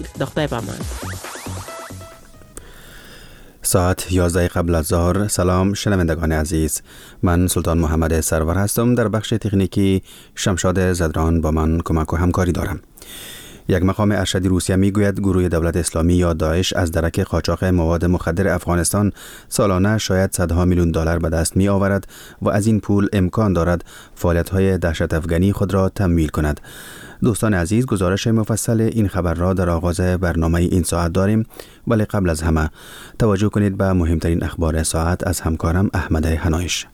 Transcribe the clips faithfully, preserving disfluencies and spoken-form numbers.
دختر پامان. ساعت یازده قبل از ظهر. سلام شنوندگان عزیز، من سلطان محمد سرور هستم. در بخش تکنیکی شمشاد زدران با من کمک و همکاری دارم. یک مقام ارشدی روسیه میگوید گروه دولت اسلامی یا داعش از درک قاچاق مواد مخدر افغانستان سالانه شاید صدها میلیون دلار به دست می آورد و از این پول امکان دارد فعالیت‌های دهشت افغانی خود را تمویل کند. دوستان عزیز، گزارش مفصل این خبر را در آغاز برنامه این ساعت داریم، ولی قبل از همه توجه کنید به مهمترین اخبار ساعت از همکارم احمد هنایش.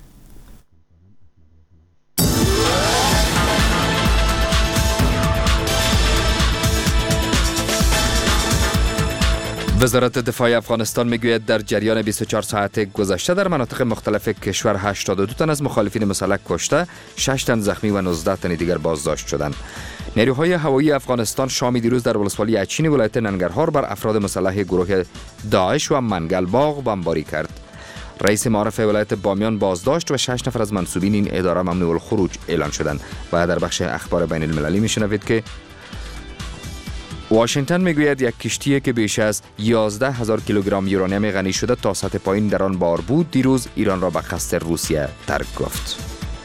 وزارت دفاع افغانستان میگوید در جریان بیست و چهار ساعت گذشته در مناطق مختلف کشور هشتاد و دو تن از مخالفین مسلح کشته، شش تن زخمی و نوزده تن دیگر بازداشت شدند. نیروهای هوایی افغانستان شام دیروز در ولسوالی اچین ولایت ننگرهار بر افراد مسلح گروه داعش و منگل باغ بمباری کرد. رئیس معارف ولایت بامیان بازداشت و شش نفر از منصوبین این اداره ممنوع الخروج اعلان شدند. و در بخش اخبار بین المللی میشنوید که واشنگتن میگوید یک کشتی که بیش از یازده هزار کیلوگرم یورانیم غنی شده تا سطح پایین در آن بار بود دیروز ایران را به قصد روسیه ترک گفت.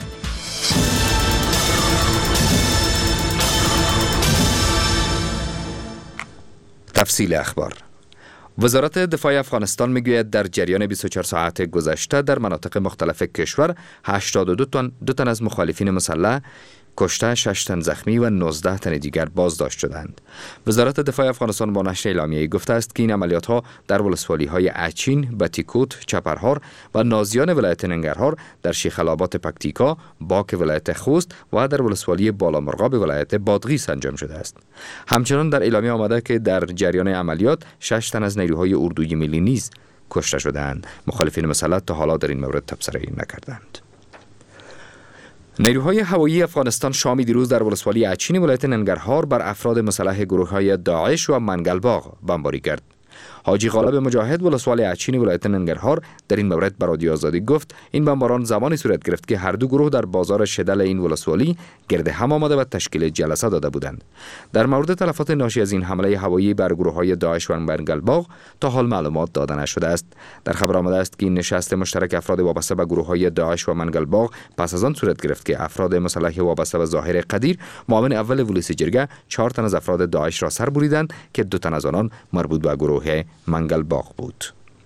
تفصیل اخبار. وزارت دفاع افغانستان میگوید در جریان بیست و چهار ساعت گذشته در مناطق مختلف کشور هشتاد و دو تن دو تن از مخالفین مسلح کشته، شش تن زخمی و نوزده تن دیگر بازداشت شدند. وزارت دفاع افغانستان با نشر اعلامیه‌ای گفته است که این عملیات‌ها در ولسوالی‌های اچین، بتیکوت، چپرهار و نازیان ولایت ننگرهار، در شیخ الابات پکتیکا، باک ولایت خوست و در ولسوالی بالامرغاب ولایت بادغیس انجام شده است. همچنان در اعلامیه آمده که در جریان عملیات شش تن از نیروهای اردوی ملی نیز کشته شدند. مخالفین مسلح تا حالا در این مورد تبصره نکردند. نیروهای هوایی افغانستان شام دیروز در ولسوالی اچین ولایت ننگرهار بر افراد مسلح گروه‌های داعش و منگل باغ بمباری کرد. حاجی غالب مجاهد ولسوالی اچین ولایت ننگرهار در این مورد به رادیو آزادی گفت این بمباران زمانی صورت گرفت که هر دو گروه در بازار شدل این ولسوالی گرد هم آمده و تشکیل جلسه داده بودند. در مورد تلفات ناشی از این حمله هوایی بر گروه‌های داعش و منگل باغ تا حال معلومات داده نشده است. در خبر آمده است که این نشست مشترک افراد وابسته به گروه‌های داعش و منگل باغ پس از آن صورت گرفت که افراد مسلح وابسته به ظاهر قدیر معاون اول پلیس جرگه چهار تن از افراد داعش را سر بریدند که دو تن از آنان مربوط به گروه منگل باغ بود.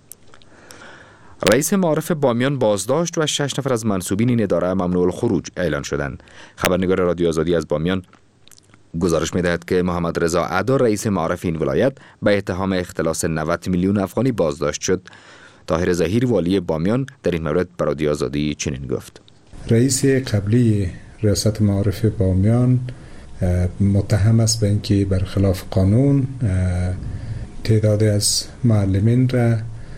رئیس معارف بامیان بازداشت و شش نفر از منصوبین این اداره ممنوع الخروج اعلان شدند. خبرنگار رادیو آزادی از بامیان گزارش می‌دهد که محمد رضا ادا رئیس معارف این ولایت به اتهام اختلاس نود میلیون افغانی بازداشت شد. طاهر ظهیر والی بامیان در این مورد به رادیو آزادی چنین گفت: رئیس قبلی ریاست معارف بامیان متهم است به اینکه برخلاف قانون تعدادی از معلمین را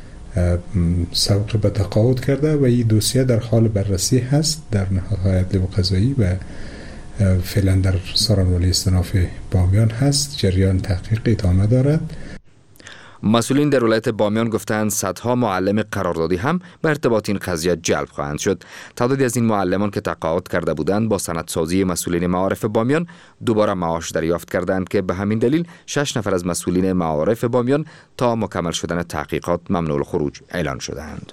سوق به تقاعد کرده و این دوسیه در حال بررسی هست در نهایت و قضایی و فعلا در ساران ولی استناف بامیان هست. جریان تحقیق ادامه دارد. مسئولین در ولایت بامیان گفتند صدها معلم قراردادی هم به ارتباط این قضیه جلب خواهند شد. تعدادی از این معلمان که تقاعد کرده بودند با سندسازی مسئولین معارف بامیان دوباره معاش دریافت کردند که به همین دلیل شش نفر از مسئولین معارف بامیان تا مکمل شدن تحقیقات ممنوع الخروج اعلان شدند.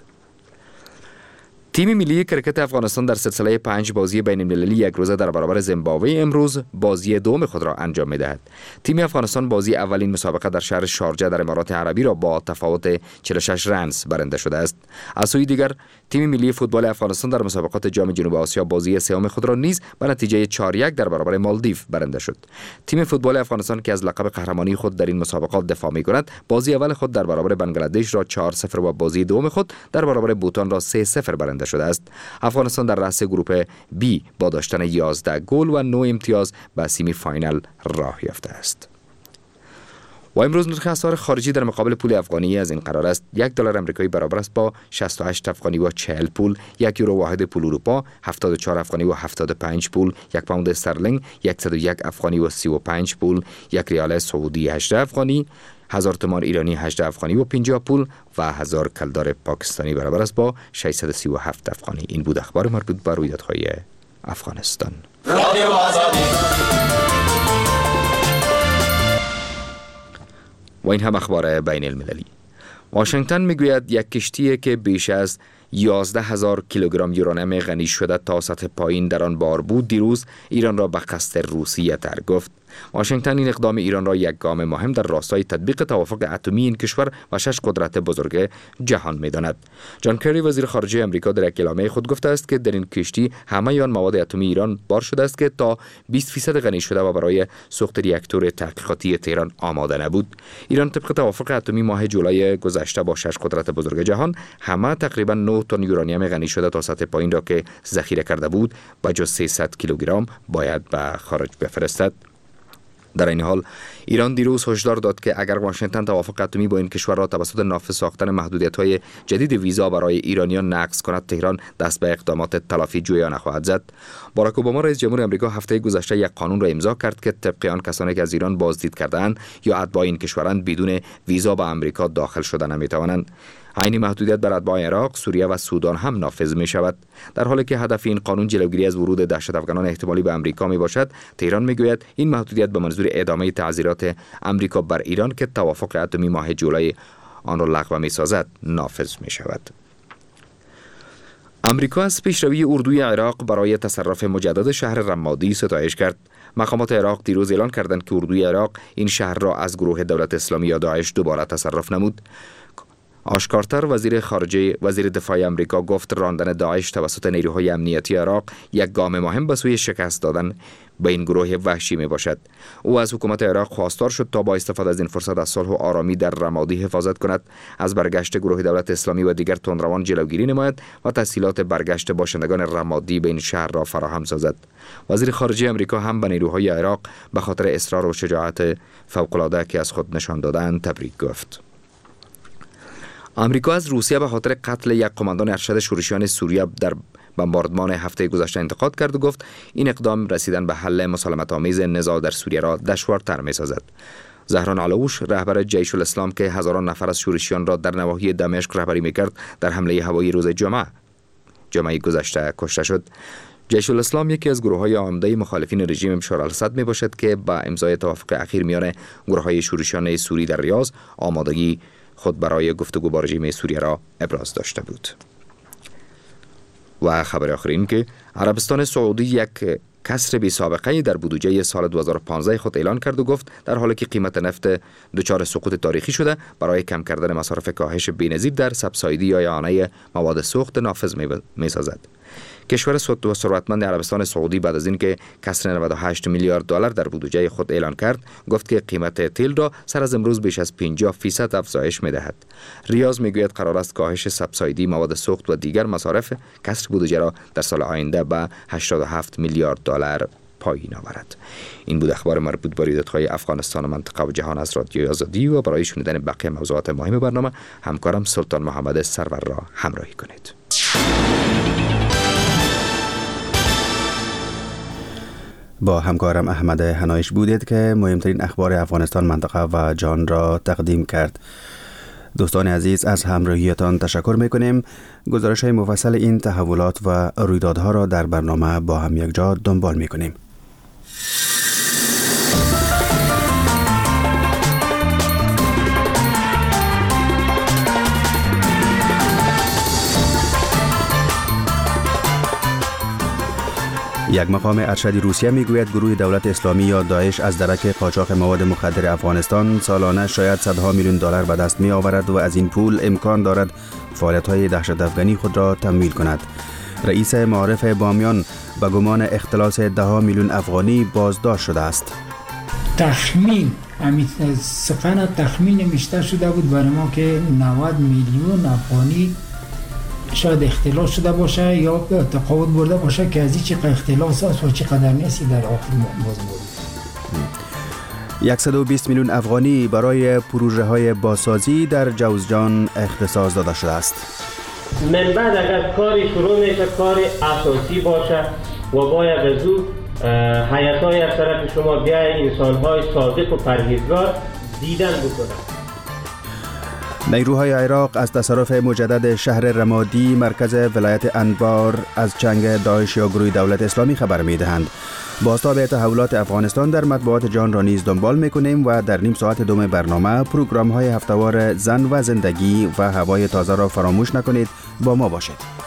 تیم ملی کرکت افغانستان در سلسله پنج بازی بین المللی یک روزه در برابر زیمبابوه امروز بازی دوم خود را انجام می‌دهد. تیم افغانستان بازی اولین مسابقه در شهر شارجه در امارات عربی را با تفاوت چهل و شش رنز برنده شده است. از سوی دیگر تیم ملی فوتبال افغانستان در مسابقات جام جنوب آسیا بازی سوم خود را نیز به نتیجه چهار یک در برابر مالدیو برنده شد. تیم فوتبال افغانستان که از لقب قهرمانی خود در این مسابقات دفاع می‌کند، بازی اول خود در برابر بنگلادش را چهار صفر و بازی دوم خود در برابر بوتان را سه صفر برنده شده است. افغانستان در رأس گروه بی با داشتن یازده گل و نه امتیاز به سیمی فاینال راه یافته است. و امروز نرخ اسعار خارجی در مقابل پول افغانی از این قرار است: یک دلار آمریکایی برابر است با شصت و هشت افغانی و چهل پول، یک یورو واحد پول اروپا هفتاد و چهار افغانی و هفتاد و پنج پول، یک پوند استرلینگ صد و یک افغانی و سی و پنج پول، یک ریال سعودی هجده افغانی، هزار تومان ایرانی هجده افغانی و پنجاه پول و هزار کلدار پاکستانی برابر است با ششصد و سی و هفت افغانی. این بود اخبار مربوط به رویدادهای افغانستان. و این هم اخبار بین المللی. واشنگتن میگوید یک کشتی که بیش از یازده هزار کیلوگرم یورانیم غنی شده تا سطح پایین در آن بار بود دیروز ایران را به قصد روسیه تر گفت. واشنگتن این اقدام ایران را یک گام مهم در راستای تطبیق توافق اتمی این کشور و شش قدرت بزرگ جهان می‌داند. جان کری وزیر خارجه آمریکا در یک اعلامیه خود گفته است که در این کشتی همه آن مواد اتمی ایران بار شده است که تا بیست فیصد غنی شده و برای سوخت راکتور تحقیقاتی تهران آماده نبود. ایران طبق توافق اتمی ماه جولای گذشته با شش قدرت بزرگ جهان همه تقریبا نه تن یورانیم غنی شده تا سطح پایین را که ذخیره کرده بود با جز سیصد کیلوگرم باید به خارج بفرستد. در این حال ایران دیروز هشدار داد که اگر واشنگتن توافق اتمی با این کشور را توسط نافذ ساختن محدودیت‌های جدید ویزا برای ایرانیان نقض کند، تهران دست به اقدامات تلافی جویانه خواهد زد. باراک اوباما رئیس جمهور آمریکا هفته گذشته یک قانون را امضا کرد که طبق آن کسانی که از ایران بازدید کرده‌اند یا اتباع این کشورند بدون ویزا به آمریکا داخل شدن نمی‌توانند. عین محدودیت بر اتباع عراق، سوریه و سودان هم نافذ می شود. در حالی که هدف این قانون جلوگیری از ورود دهشت افغانان احتمالی به آمریکا می باشد، تهران می گوید این محدودیت به منظور ادامه تعزیرات آمریکا بر ایران که توافق اتمی ماه جولای آن را لغو می سازد نافذ می شود. آمریکا از پیشروی اردوی عراق برای تصرف مجدد شهر رمادی ستایش کرد. مقامات عراق دیروز اعلان کردند که اردوی عراق این شهر را از گروه دولت اسلامی یا داعش دوباره تصرف نمود. آشکارتر وزیر خارجه وزیر دفاع آمریکا گفت راندن داعش توسط نیروهای امنیتی عراق یک گام مهم به سوی شکست دادن به این گروه وحشی می باشد. او از حکومت عراق خواستار شد تا با استفاده از این فرصت از صلح و آرامی در رمادی حفاظت کند، از برگشت گروه دولت اسلامی و دیگر تندروان جلوگیری نماید و تسهیلات برگشت باشندگان رمادی به این شهر را فراهم سازد. وزیر خارجه آمریکا هم به نیروهای عراق به خاطر اصرار و شجاعت فوق‌العاده که از خود نشان دادند تبریک گفت. آمریکا از روسیه به خاطر قتل یک قماندان ارشد شورشیان سوریه در بمباردمان هفته گذشته انتقاد کرد و گفت این اقدام رسیدن به حل مسالمت آمیز نزاع در سوریه را دشوارتر می‌سازد. زهران علوش رهبر جیش الاسلام که هزاران نفر از شورشیان را در نواحی دمشق رهبری می‌کرد در حمله هوایی روز جمعه جمعه گذشته کشته شد. جیش الاسلام یکی از گروه‌های عمده مخالفین رژیم بشار الاسد می‌باشد که با امضای توافق اخیر میان گروه‌های شورشیان سوری در ریاض آمادگی خود برای گفتگو با رژیم سوریه را ابراز داشته بود. و خبر آخر این که عربستان سعودی یک کسر بی سابقه در بودجه سال دو هزار و پانزده خود اعلان کرد و گفت در حالی که قیمت نفت دچار سقوط تاریخی شده برای کم کردن مصارف کاهش بی‌نظیر در سبسایدی یا اعانه مواد سوخت نافذ می‌سازد. کشور ثروتمند عربستان سعودی بعد از اینکه کسر نود و هشت میلیارد دلار در بودجه خود اعلان کرد، گفت که قیمت تیل را سر از امروز بیش از پنجاه فیصد افزایش می‌دهد. ریاض میگوید قرار است کاهش سبسایدی، مواد سوخت و دیگر مصارف کسر بودجه را در سال آینده به هشتاد و هفت میلیارد دلار پایین آورد. این بود اخبار مربوط به رویدادهای افغانستان و منطقه و جهان از رادیو آزادی و برای شنیدن بقیه موضوعات مهم برنامه همکارم سلطان محمد سرور را همراهی کنید. با همکارم احمد هنایش بودید که مهمترین اخبار افغانستان، منطقه و جهان را تقدیم کرد. دوستان عزیز، از همراهیتان تشکر میکنیم. گزارش های مفصل این تحولات و رویدادها را در برنامه با هم یک جا دنبال میکنیم. یک مقام ارشدی روسیه میگوید گروه دولت اسلامی یا داعش از درک قاچاق مواد مخدر افغانستان سالانه شاید صدها میلیون دلار به دست می آورد و از این پول امکان دارد فعالیت‌های دهشت افغانی خود را تمویل کند. رئیس معارف بامیان به گمان اختلاس ده میلیون افغانی بازداشت شده است. تخمین همین سخن تخمین نوشته شده بود برای ما که نود میلیون افغانی شاید اختلاس شده باشه یا تقاعد برده باشه که از این چقدر اختلاس است و چقدر نیستی در آخر باز بود. صد و بیست میلیون افغانی برای پروژه های بازسازی در جوزجان اختصاص داده شده است. من بعد اگر کاری شروع میشه کار اساسی باشه و باید از او حیاتای از طرف شما بیای انسانهای صادق و پرهیزگار دیدن بکنن. نیروهای عراق از تصرف مجدد شهر رمادی مرکز ولایت انبار از چنگ داعش یا گروه دولت اسلامی خبر می دهند. بازتاب تحولات افغانستان در مطبوعات جهان را نیز دنبال میکنیم و در نیم ساعت دوم برنامه پروگرام های هفته‌وار زن و زندگی و هوای تازه را فراموش نکنید. با ما باشید.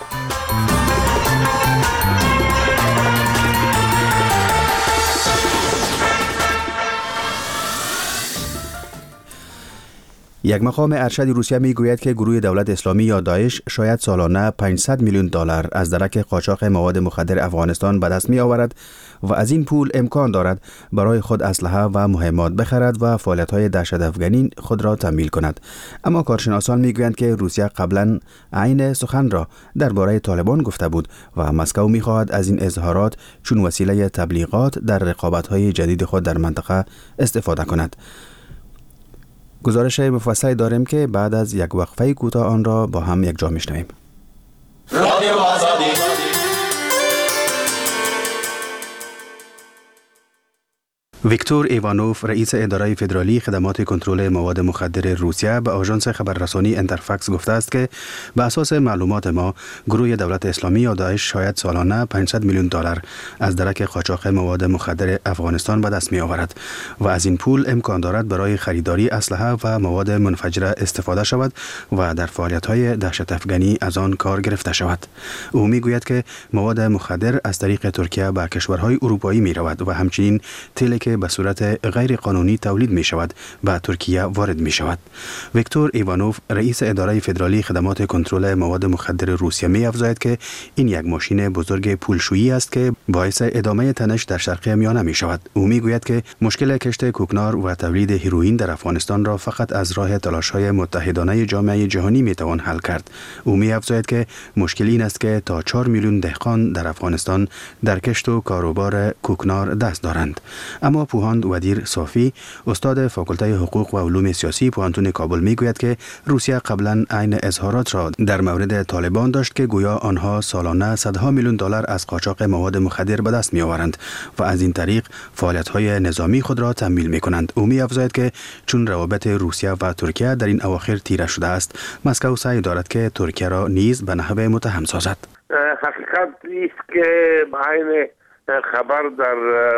یک مقام ارشد روسیه می گوید که گروه دولت اسلامی یا داعش شاید سالانه پانصد میلیون دلار از درک قاچاق مواد مخدر افغانستان به دست می آورد و از این پول امکان دارد برای خود اسلحه و مهمات بخرد و فعالیت‌های دهشت‌افکنی خود را تمویل کند. اما کارشناسان می گویند که روسیه قبلا عین سخن را درباره طالبان گفته بود و مسکو می خواهد از این اظهارات چون وسیله تبلیغات در رقابت‌های جدید خود در منطقه استفاده کند. گزارش مفصلی داریم که بعد از یک وقفه کوتاه آن را با هم یک جا میشنویم. ویکتور ایوانوف رئیس اداره فدرالی خدمات کنترل مواد مخدر روسیه به آژانس خبررسانی انترفاکس گفته است که به اساس معلومات ما گروه دولت اسلامی یا داعش شاید سالانه پانصد میلیون دلار از درک قاچاق مواد مخدر افغانستان به دست می آورد و از این پول امکان دارد برای خریداری اسلحه و مواد منفجره استفاده شود و در فعالیت‌های دهشت افغانی از آن کار گرفته شود. او می گوید که مواد مخدر از طریق ترکیه به کشورهای اروپایی می رود و همچنین تیل که به صورت غیر قانونی تولید می شود به ترکیه وارد می شود. ویکتور ایوانوف رئیس اداره فدرالی خدمات کنترل مواد مخدر روسیه می افزاید که این یک ماشین بزرگ پولشویی است که باعث ادامه تنش در شرق میانه می شود. او می گوید که مشکل کشت کوکنار و تولید هیروئین در افغانستان را فقط از راه تلاش‌های متحدانه جامعه جهانی می توان حل کرد. او می افزاید که مشکل این است که تا چهار میلیون دهقان در افغانستان در کشت و کاروبار کوکنار دست دارند. اما پوهاند ودیر صافی استاد فاکولته حقوق و علوم سیاسی پوهنتون کابل میگوید که روسیه قبلا عین اظهارات را در مورد طالبان داشت که گویا آنها سالانه صدها میلیون دلار از قاچاق مواد مخدر به دست میآورند و از این طریق فعالیت‌های نظامی خود را تمویل می‌کنند. او می‌افزاید که چون روابط روسیه و ترکیه در این اواخر تیره شده است، مسکو سعی دارد که ترکیه را نیز به نحو متهم سازد. حقیقت است که عین خبر در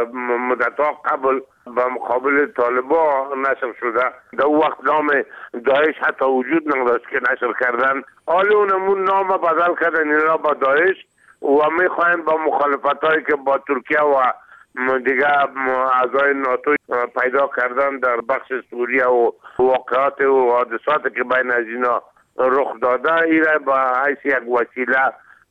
مدت‌ها قبل به مقابل طالبان نشر شده. در وقت نام داعش حتی وجود نداشت که نشر کردن. حالا اونمون نام بدل کردن این را با داعش و میخواین با مخالفتایی که با ترکیه و دیگه اعضای ناتو پیدا کردن در بخش سوریه و واقعات و حادثاتی که بین از اینا رخ داده ایره با حیث یک وسیله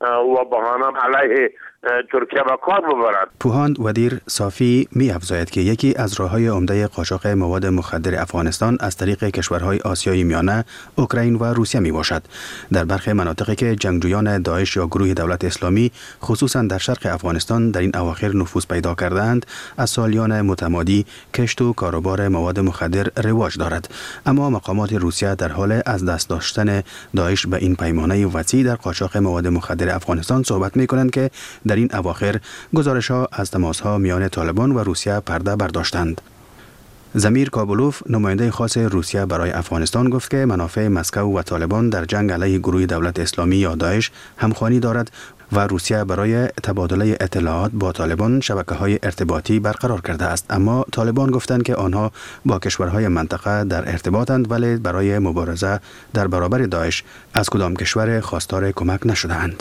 و بهانه علیه ترکیه به کار ببرد. پوهاند ودیر صافی می افزاید که یکی از راه‌های عمده قاچاق مواد مخدر افغانستان از طریق کشورهای آسیای میانه، اوکراین و روسیه می باشد. در برخی مناطقی که جنگجویان داعش یا گروه دولت اسلامی خصوصا در شرق افغانستان در این اواخر نفوذ پیدا کردند، از سالیان متمادی کشت و کاروبار مواد مخدر رواج دارد. اما مقامات روسیه در حال از دست داشتن داعش به این پیمانه وسیع در قاچاق مواد مخدر افغانستان صحبت می کنند که در این اواخر گزارش‌ها از تماس‌ها میان طالبان و روسیه پرده برداشتند. زمیر کابلوف نماینده خاص روسیه برای افغانستان گفت که منافع مسکو و طالبان در جنگ علیه گروه دولت اسلامی یا داعش همخوانی دارد و روسیه برای تبادله اطلاعات با طالبان شبکه‌های ارتباطی برقرار کرده است. اما طالبان گفتند که آنها با کشورهای منطقه در ارتباطند ولی برای مبارزه در برابر داعش از کدام کشور خواستار کمک نشده‌اند.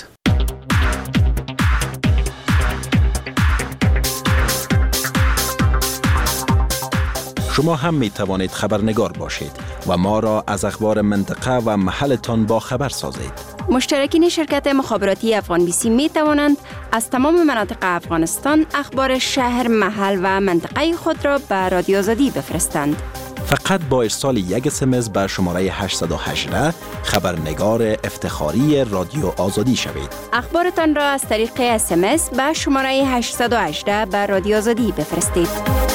شما هم می توانید خبرنگار باشید و ما را از اخبار منطقه و محلتان با خبر سازید. مشترکین شرکت مخابراتی افغان بی سی می توانند از تمام مناطق افغانستان اخبار شهر، محل و منطقه خود را به رادیو آزادی بفرستند. فقط با ارسال یک اس ام اس به شماره هشت یک هشت خبرنگار افتخاری رادیو آزادی شوید. اخبارتان را از طریق اس ام اس به شماره هشت یک هشت به رادیو آزادی بفرستید.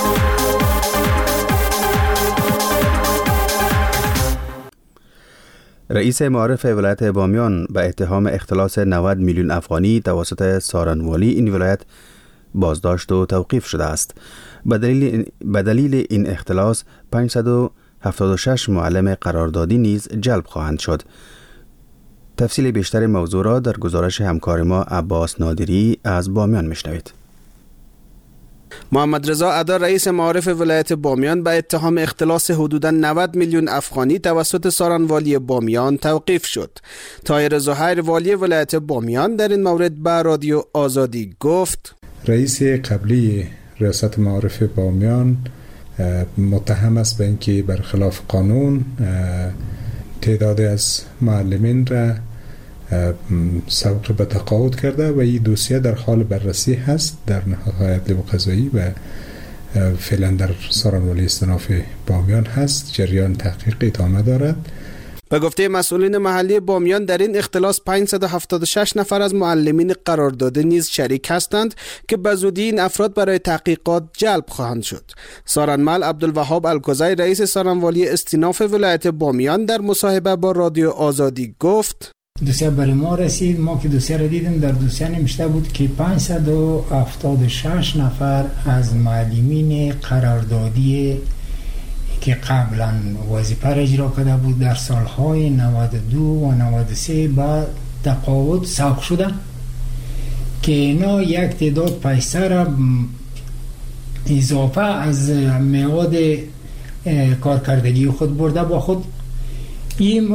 رئیس معارف ولایت بامیان به اتهام اختلاس نود میلیون افغانی توسط سارنوالی این ولایت بازداشت و توقیف شده است. به دلیل به دلیل این اختلاس پانصد و هفتاد و شش معلم قراردادی نیز جلب خواهند شد. تفصیل بیشتر موضوع را در گزارش همکار ما عباس نادری از بامیان میشنوید. محمد رضا ادا رئیس معارف ولایت بامیان به اتهام اختلاس حدوداً نود میلیون افغانی توسط سارنوالی بامیان توقیف شد. طاهر زهیر والی ولایت بامیان در این مورد به رادیو آزادی گفت: رئیس قبلی ریاست معارف بامیان متهم است به اینکه برخلاف قانون تعدادی از معلمین را سوق به تقاعد کرده و این دوسیه در حال بررسی هست در نهایت لیو قضایی و فعلا در سارنوالی استناف بامیان هست. جریان تحقیق ادامه دارد. به گفته مسئولین محلی بامیان در این اختلاس پانصد و هفتاد و شش نفر از معلمین قرارداده نیز شریک هستند که به زودی این افراد برای تحقیقات جلب خواهند شد. سارنمل عبدالوهاب الکوزی رئیس سارنوالی استیناف ولایت بامیان در مصاحبه با رادیو آزادی گفت: دوسیه برای ما رسید. ما که دوسیه را دیدیم در دوسیه نمیشته بود که پانصد و هفتاد و شش نفر از معلمین قراردادی که قبلا وظیفه را اجرا کرده بود در سالهای نود و دو و نود و سه با تقاعد سوق شده که اینا یک تعداد پیسه را اضافه از میعاد کارکردگی خود برده با خود. این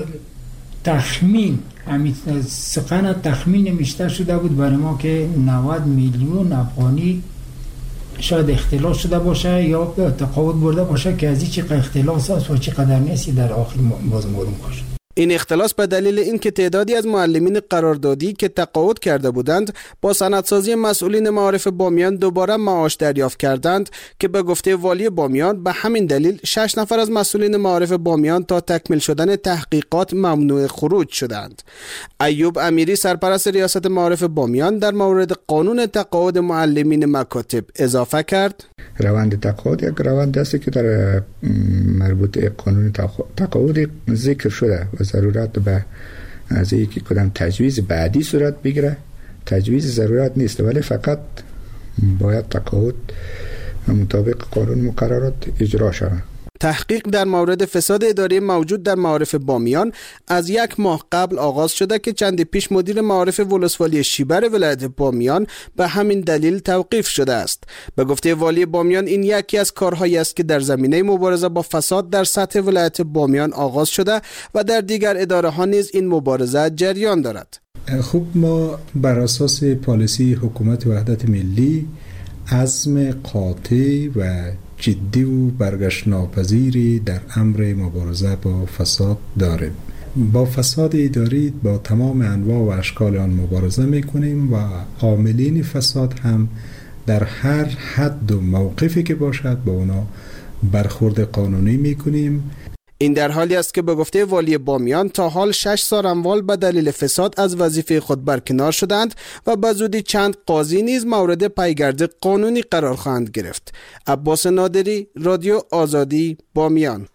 تخمین همین سخن تخمین نمیشته شده بود برای ما که نود میلیون افغانی شاید اختلاس شده باشه یا تقاعد برده باشه که از این چقدر اختلاس هست و چقدر نیستی در آخر باز معلوم کنید. این اختلاس به دلیل اینکه تعدادی از معلمین قراردادی که تقاعد کرده بودند با سندسازی مسئولین معارف بامیان دوباره معاش دریافت کردند که به گفته والی بامیان به همین دلیل شش نفر از مسئولین معارف بامیان تا تکمیل شدن تحقیقات ممنوع خروج شدند. ایوب امیری سرپرست ریاست معارف بامیان در مورد قانون تقاعد معلمین مکاتب اضافه کرد: روند تقاعد یک روند است که در مربوط قانون تقاعد ذکر شده و ضرورت به از اینکه کدام تجویز بعدی صورت بگیره تجویز ضرورت نیست، ولی فقط باید تقاعد مطابق قانون مقررات اجرا شود. تحقیق در مورد فساد اداری موجود در معارف بامیان از یک ماه قبل آغاز شده که چند پیش مدیر معارف ولسوالی شیبر ولایت بامیان به همین دلیل توقیف شده است. به گفته والی بامیان این یکی از کارهایی است که در زمینه مبارزه با فساد در سطح ولایت بامیان آغاز شده و در دیگر اداره ها نیز این مبارزه جریان دارد. خوب، ما بر اساس پالیسی حکومت وحدت ملی عزم قاطع و جدی و برگشت ناپذیری در امر مبارزه با فساد داریم. با فساد اداری با تمام انواع و اشکال آن مبارزه میکنیم و عاملین فساد هم در هر حد و موقفی که باشد با اونا برخورد قانونی میکنیم. این در حالی است که به گفته والی بامیان تا حال شش سارنوال به دلیل فساد از وظیفه خود برکنار شدند و به زودی چند قاضی نیز مورد پیگرد قانونی قرار خواهند گرفت. عباس نادری، رادیو آزادی، بامیان.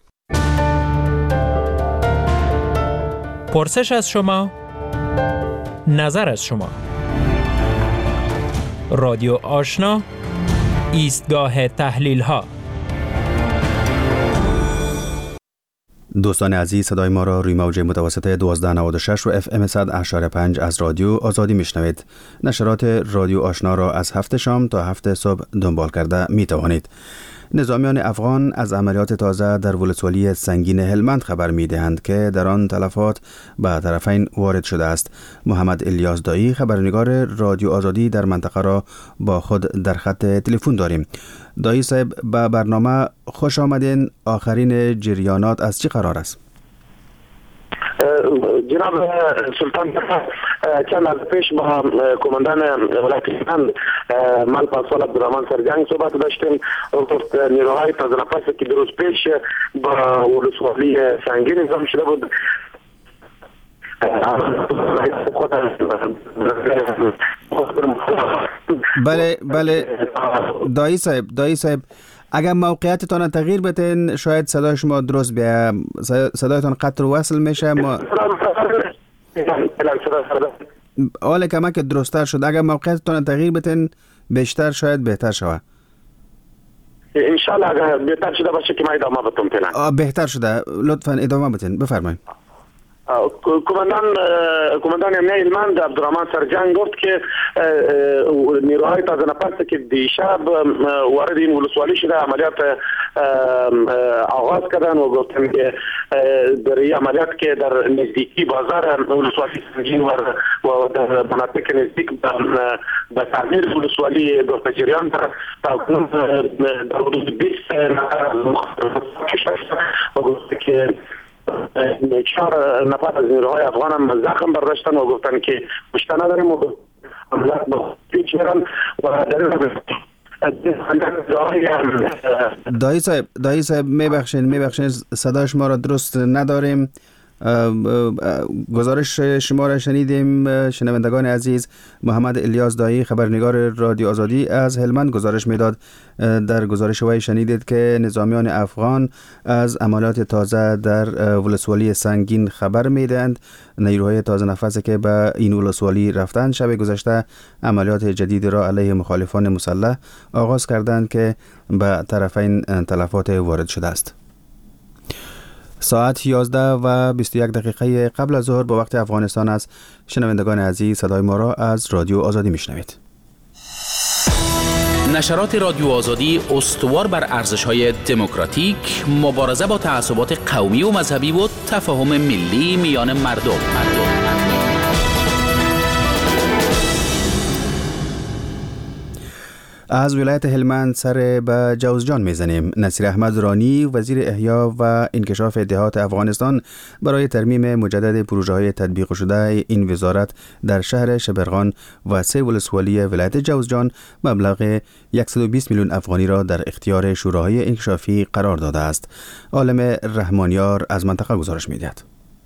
پرسش از شما، نظر از شما. رادیو آشنا، ایستگاه تحلیل ها. دوستان عزیز، صدای ما را روی موج متوسط دوازده نود و شش و اف ام صد و اشاره پنج از رادیو آزادی میشنوید. نشرات رادیو آشنا را از هفت شام تا هفت صبح دنبال کرده می توانید. نظامیان افغان از عملیات تازه در ولسوالی سنگین هلمند خبر می دهند که در آن تلفات به طرفین وارد شده است. محمد الیاس دایی، خبرنگار رادیو آزادی در منطقه را با خود در خط تلفن داریم. دایی صاحب، به برنامه خوش آمدین. آخرین جریانات از چی قرار است؟ جناب سلطان، چند از پیش با کماندان ولایت هلمند ملپا سال عبدالرحمن سرجنگ صحبت داشتیم. گفت نیروهای تازه نفس که دو روز پیش با ولسوالی سنگین نظام شده بود بله بله دایی صاحب دایی صاحب اگر موقعیتتان تغییر بتین شاید صدای شما درست بیه. صدایتان قطع و وصل میشه. ما حال کمک درستر شد. اگر موقعیتتان تغییر بتین بیشتر شاید بهتر شود. انشالله اگر بهتر شده باشه که ما ادامه بتون پیلن. بهتر شده، لطفا ادامه بتین. بفرمایید. کماندان کماندان امنیه هلمند عبدالرحمن سرجنگ گفت که نیروهای تازه نفس که دیشب وارد این ولسوالی شده عملیات آغاز کردن و گفتن که در این عملیات که در نزدیکی بازار ولسوالی سنگین و در مناطق نزدیک به تعمیر ولسوالی در جریان در در حدود بیست نفر از مخالفان و گفت که چهار نفر از نیروهای افغان هم زخم برداشتن و گفتن که کشته نداریم و عملیات با پیچ میرن و در دایی صاحب دایی صاحب میبخشین میبخشین صداش ما را درست نداریم. گزارش شما را شنیدیم. شنوندگان عزیز، محمد الیاس دایی خبرنگار رادیو آزادی از هلمند گزارش میداد. در گزارش وی شنیدید که نظامیان افغان از عملیات تازه در ولسوالی سنگین خبر میدهند. نیروهای تازه نفسی که به این ولسوالی رفتند شب گذشته عملیات جدید را علیه مخالفان مسلح آغاز کردند که به طرفین تلفات وارد شده است. ساعت یازده و بیست و یک دقیقه قبل از ظهر با وقت افغانستان است. شنوندگان عزیز، صدای ما را از رادیو آزادی میشنوید. نشرات رادیو آزادی استوار بر ارزش‌های دموکراتیک، مبارزه با تعصبات قومی و مذهبی و تفاهم ملی میان مردم. مردم. از ولایت هلمند سر به جوزجان میزنیم. نصیر احمد رانی وزیر احیا و انکشاف دهات افغانستان برای ترمیم مجدد پروژه های تطبیق شده این وزارت در شهر شبرغان و سه ولسوالی ولایت جوزجان مبلغ صد و بیست میلیون افغانی را در اختیار شوراهای انکشافی قرار داده است. عالم رحمانیار از منطقه گزارش میدهد.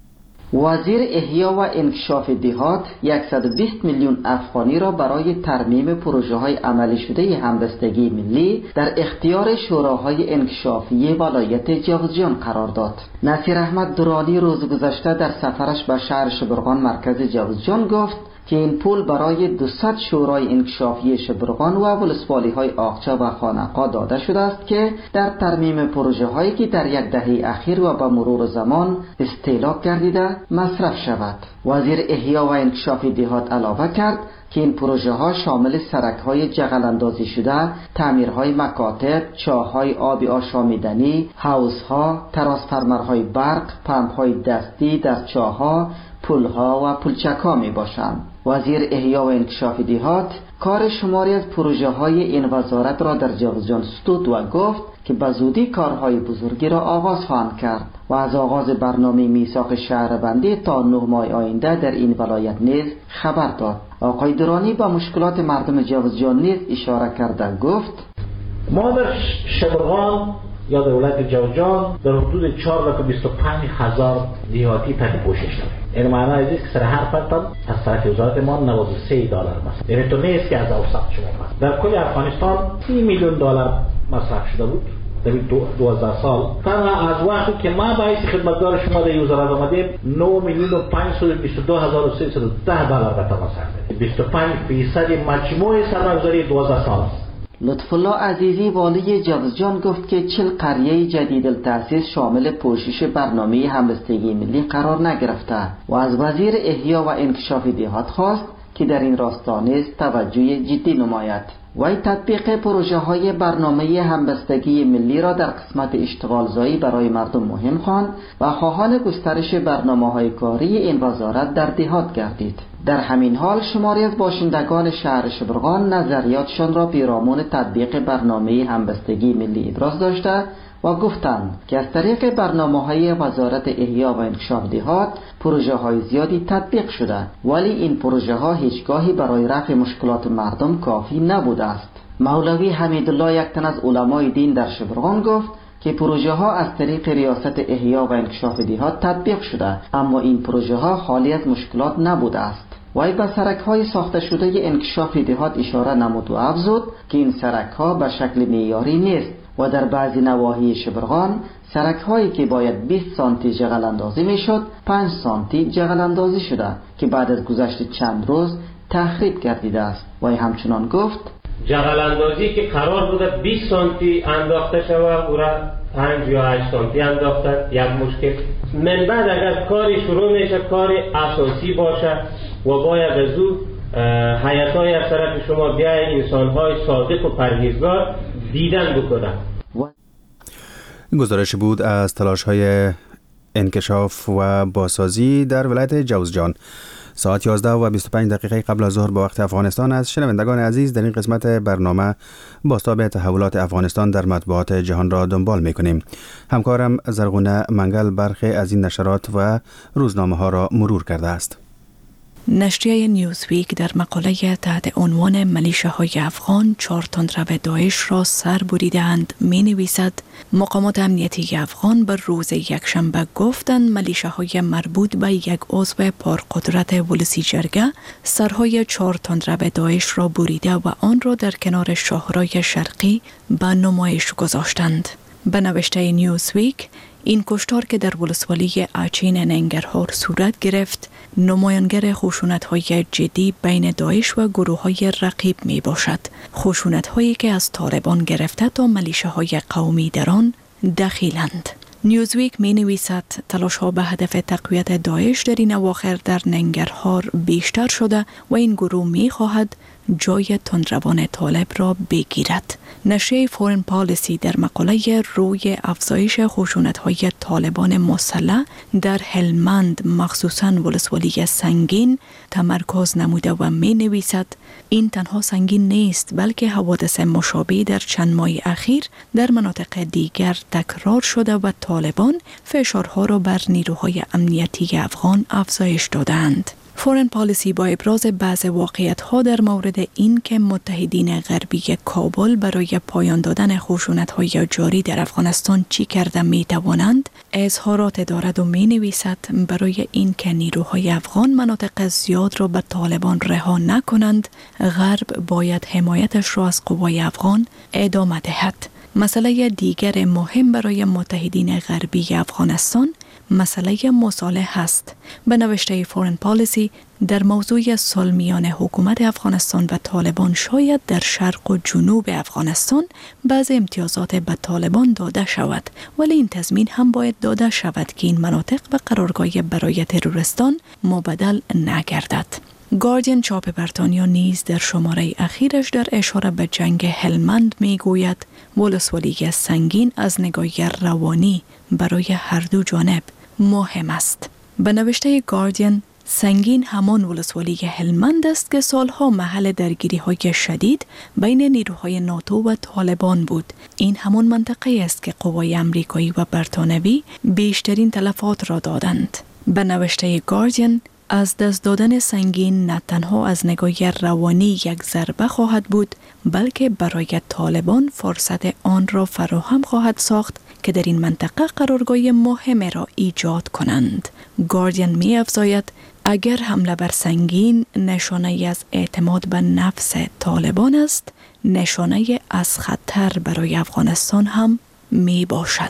وزیر احیا و انکشاف دهات صد و بیست میلیون افغانی را برای ترمیم پروژه های عملی شده همبستگی ملی در اختیار شوراهای انکشافی ولایت جوزجان قرار داد. نصیر احمد درانی روز گذشته در سفرش به شهر شبرغان مرکز جوزجان گفت که این پول برای دویست شورای انکشافی شبرغان و ولسوالی های آقچه و خانقا داده شده است که در ترمیم پروژه هایی که در یک دهه اخیر و به مرور زمان استهلاک گردیده مصرف شود. وزیر احیا و انکشاف دهات علاوه کرد که این پروژه ها شامل سرک های جغل اندازی شده، تعمیرهای مکاتب، چاهای آبی آشامیدنی، حوض ها، ترانسفورمرهای برق، پمپ های دستی در چاها، پلها و پلچک‌ها می باشند. وزیر احیا و انکشاف دهات کار شماری از پروژه های این وزارت را در جوزجان ستود و گفت که به زودی کارهای بزرگی را آغاز خواهند کرد و از آغاز برنامه میثاق شهربندی تا نه ماه آینده در این ولایت نیز خبر داد. آقای درانی با مشکلات مردم جوزجان نیز اشاره کرده گفت ما در شبرغان یا در ولایت جوزجان در حدود چهار لخ و بیست و پنج هزار دیهاتی تحت پوشش داریم. این معنی است که سر هر فرد از طرف وزارت ما نود و سه دلار مصرف. یعنی تو نیست که از اوسط شما مصرف. در کل افغانستان سی میلیون دلار مصرف شده بود در دوازده سال. تنها از وقتی که ما باعث خدمتگار شما در وزارت آمدیم نه میلیون و پانصد و بیست و دو هزار و سیصد و ده دلار به مصرف. بیست و پنج درصد مجموع سرمایه‌گذاری دوازده سال است. لطف الله عزیزی والی جوزجان گفت که چل قریه جدید التأسیس شامل پوشش برنامه همبستگی ملی قرار نگرفته و از وزیر احیا و انکشاف دهات خواست که در این راستا نیز توجه جدی نماید. وی تطبیق پروژه های برنامه همبستگی ملی را در قسمت اشتغال زایی برای مردم مهم خواند و خواهان گسترش برنامه های کاری این وزارت در دهات گردید. در همین حال شماری از باشندگان شهر شبرغان نظریاتشان را پیرامون تطبیق برنامه همبستگی ملی ابراز داشته و گفتند که از طریق برنامه‌های وزارت احیا و انکشاف دهات پروژه‌های زیادی تطبیق شده، ولی این پروژه‌ها هیچگاهی برای رفع مشکلات مردم کافی نبوده است. مولوی حمیدالله یک تن از علمای دین در شبرغان گفت که پروژه ها از طریق ریاست احیا و انکشاف دهات تطبیق شده، اما این پروژه ها خالی از مشکلات نبوده است. وی به سرک های ساخته شده انکشاف دهات اشاره نمود و افزود که این سرک ها به شکل معیاری نیست و در بعضی نواحی شبرغان سرک هایی که باید بیست سانتی جغل اندازی می شد پنج سانتی جغل اندازی شده که بعد از گذشت چند روز تخریب گردیده است. وی همچنان گفت جغل اندازی که قرار بوده بیست سانتی انداخته شود او را پنج یا هشت سانتی انداخته. یک مشکل. من بعد اگر کاری شروع میشه کاری اساسی باشه و باید از او حیاتای از طرف شما بیای انسانهای صادق و پرهیزگار دیدن بکنن. گزارش بود از تلاش‌های انکشاف و بازسازی در ولایت جوزجان. ساعت یازده و بیست و پنج دقیقه قبل از ظهر به وقت افغانستان از شنوندگان عزیز در این قسمت برنامه بازتاب تحولات افغانستان در مطبوعات جهان را دنبال می‌کنیم. همکارم زرغونه منگل برخی از این نشرات و روزنامه ها را مرور کرده است. نشریه نیوزویک در مقاله تحت عنوان ملیشه‌های افغان چهار تندرو داعش را سر بریدند می نویسد مقامات امنیتی افغان بر روز یکشنبه گفتند ملیشه‌های مربوط به یک عضو پرقدرت ولسی جرگه سرهای چهار تندرو داعش را بریده و آن را در کنار شاهرای شرقی به نمایش گذاشتند. به نوشته نیوزویک این کشتار که در ولسوالی اچین ننگرهار صورت گرفت نمایانگر خشونت‌های جدی بین داعش و گروه‌های رقیب می باشد. خشونت‌هایی که از طالبان گرفته تا ملیشه‌های قومی در آن دخیلند. نیوزویک می نویسد تلاش‌ها به هدف تقویت داعش در این اواخر در ننگرهار بیشتر شده و این گروه می خواهد جای تندروان طالب را بگیرد. نشریه فورن پالیسی در مقاله روی افزایش خشونت‌های طالبان مسلح در هلمند مخصوصاً ولسوالی سنگین تمرکز نموده و می نویسد این تنها سنگین نیست بلکه حوادث مشابه در چند ماه اخیر در مناطق دیگر تکرار شده و طالبان فشارها را بر نیروهای امنیتی افغان افزایش دادند. فورن پالیسی با ابراز بعض واقعیت‌ها در مورد این که متحدین غربی کابل برای پایان دادن خشونت‌های جاری در افغانستان چی کرده می‌توانند اظهارات دارد و می‌نویسد برای این که نیروهای افغان مناطق زیاد را به طالبان رها نکنند غرب باید حمایتش را از قوای افغان ادامه دهد. مسئله دیگر مهم برای متحدین غربی افغانستان مسئله مصالحه است. به نوشته فورن پالیسی در موضوع صلح میان حکومت افغانستان و طالبان شاید در شرق و جنوب افغانستان بعض امتیازات به طالبان داده شود ولی این تضمین هم باید داده شود که این مناطق به قرارگاه برای ترورستان مبدل نگردد. گاردین چاپ بریتانیا نیز در شماره اخیرش در اشاره به جنگ هلمند می گوید ولسوالی سنگین از نگاه روانی برای هر دو جانب مهم است. به نوشته گاردین سنگین همان ولسوالی هلمند است که سالها محل درگیری های شدید بین نیروهای ناتو و طالبان بود. این همان منطقه است که قوای امریکایی و بریتانوی بیشترین تلفات را دادند. به نوشته گاردین از دست دادن سنگین نه تنها از نگاه روانی یک ضربه خواهد بود بلکه برای طالبان فرصت آن را فراهم خواهد ساخت که در این منطقه قرارگاه مهم را ایجاد کنند. گاردین می افزاید اگر حمله بر سنگین نشانه از اعتماد به نفس طالبان است نشانه از خطر برای افغانستان هم می باشد.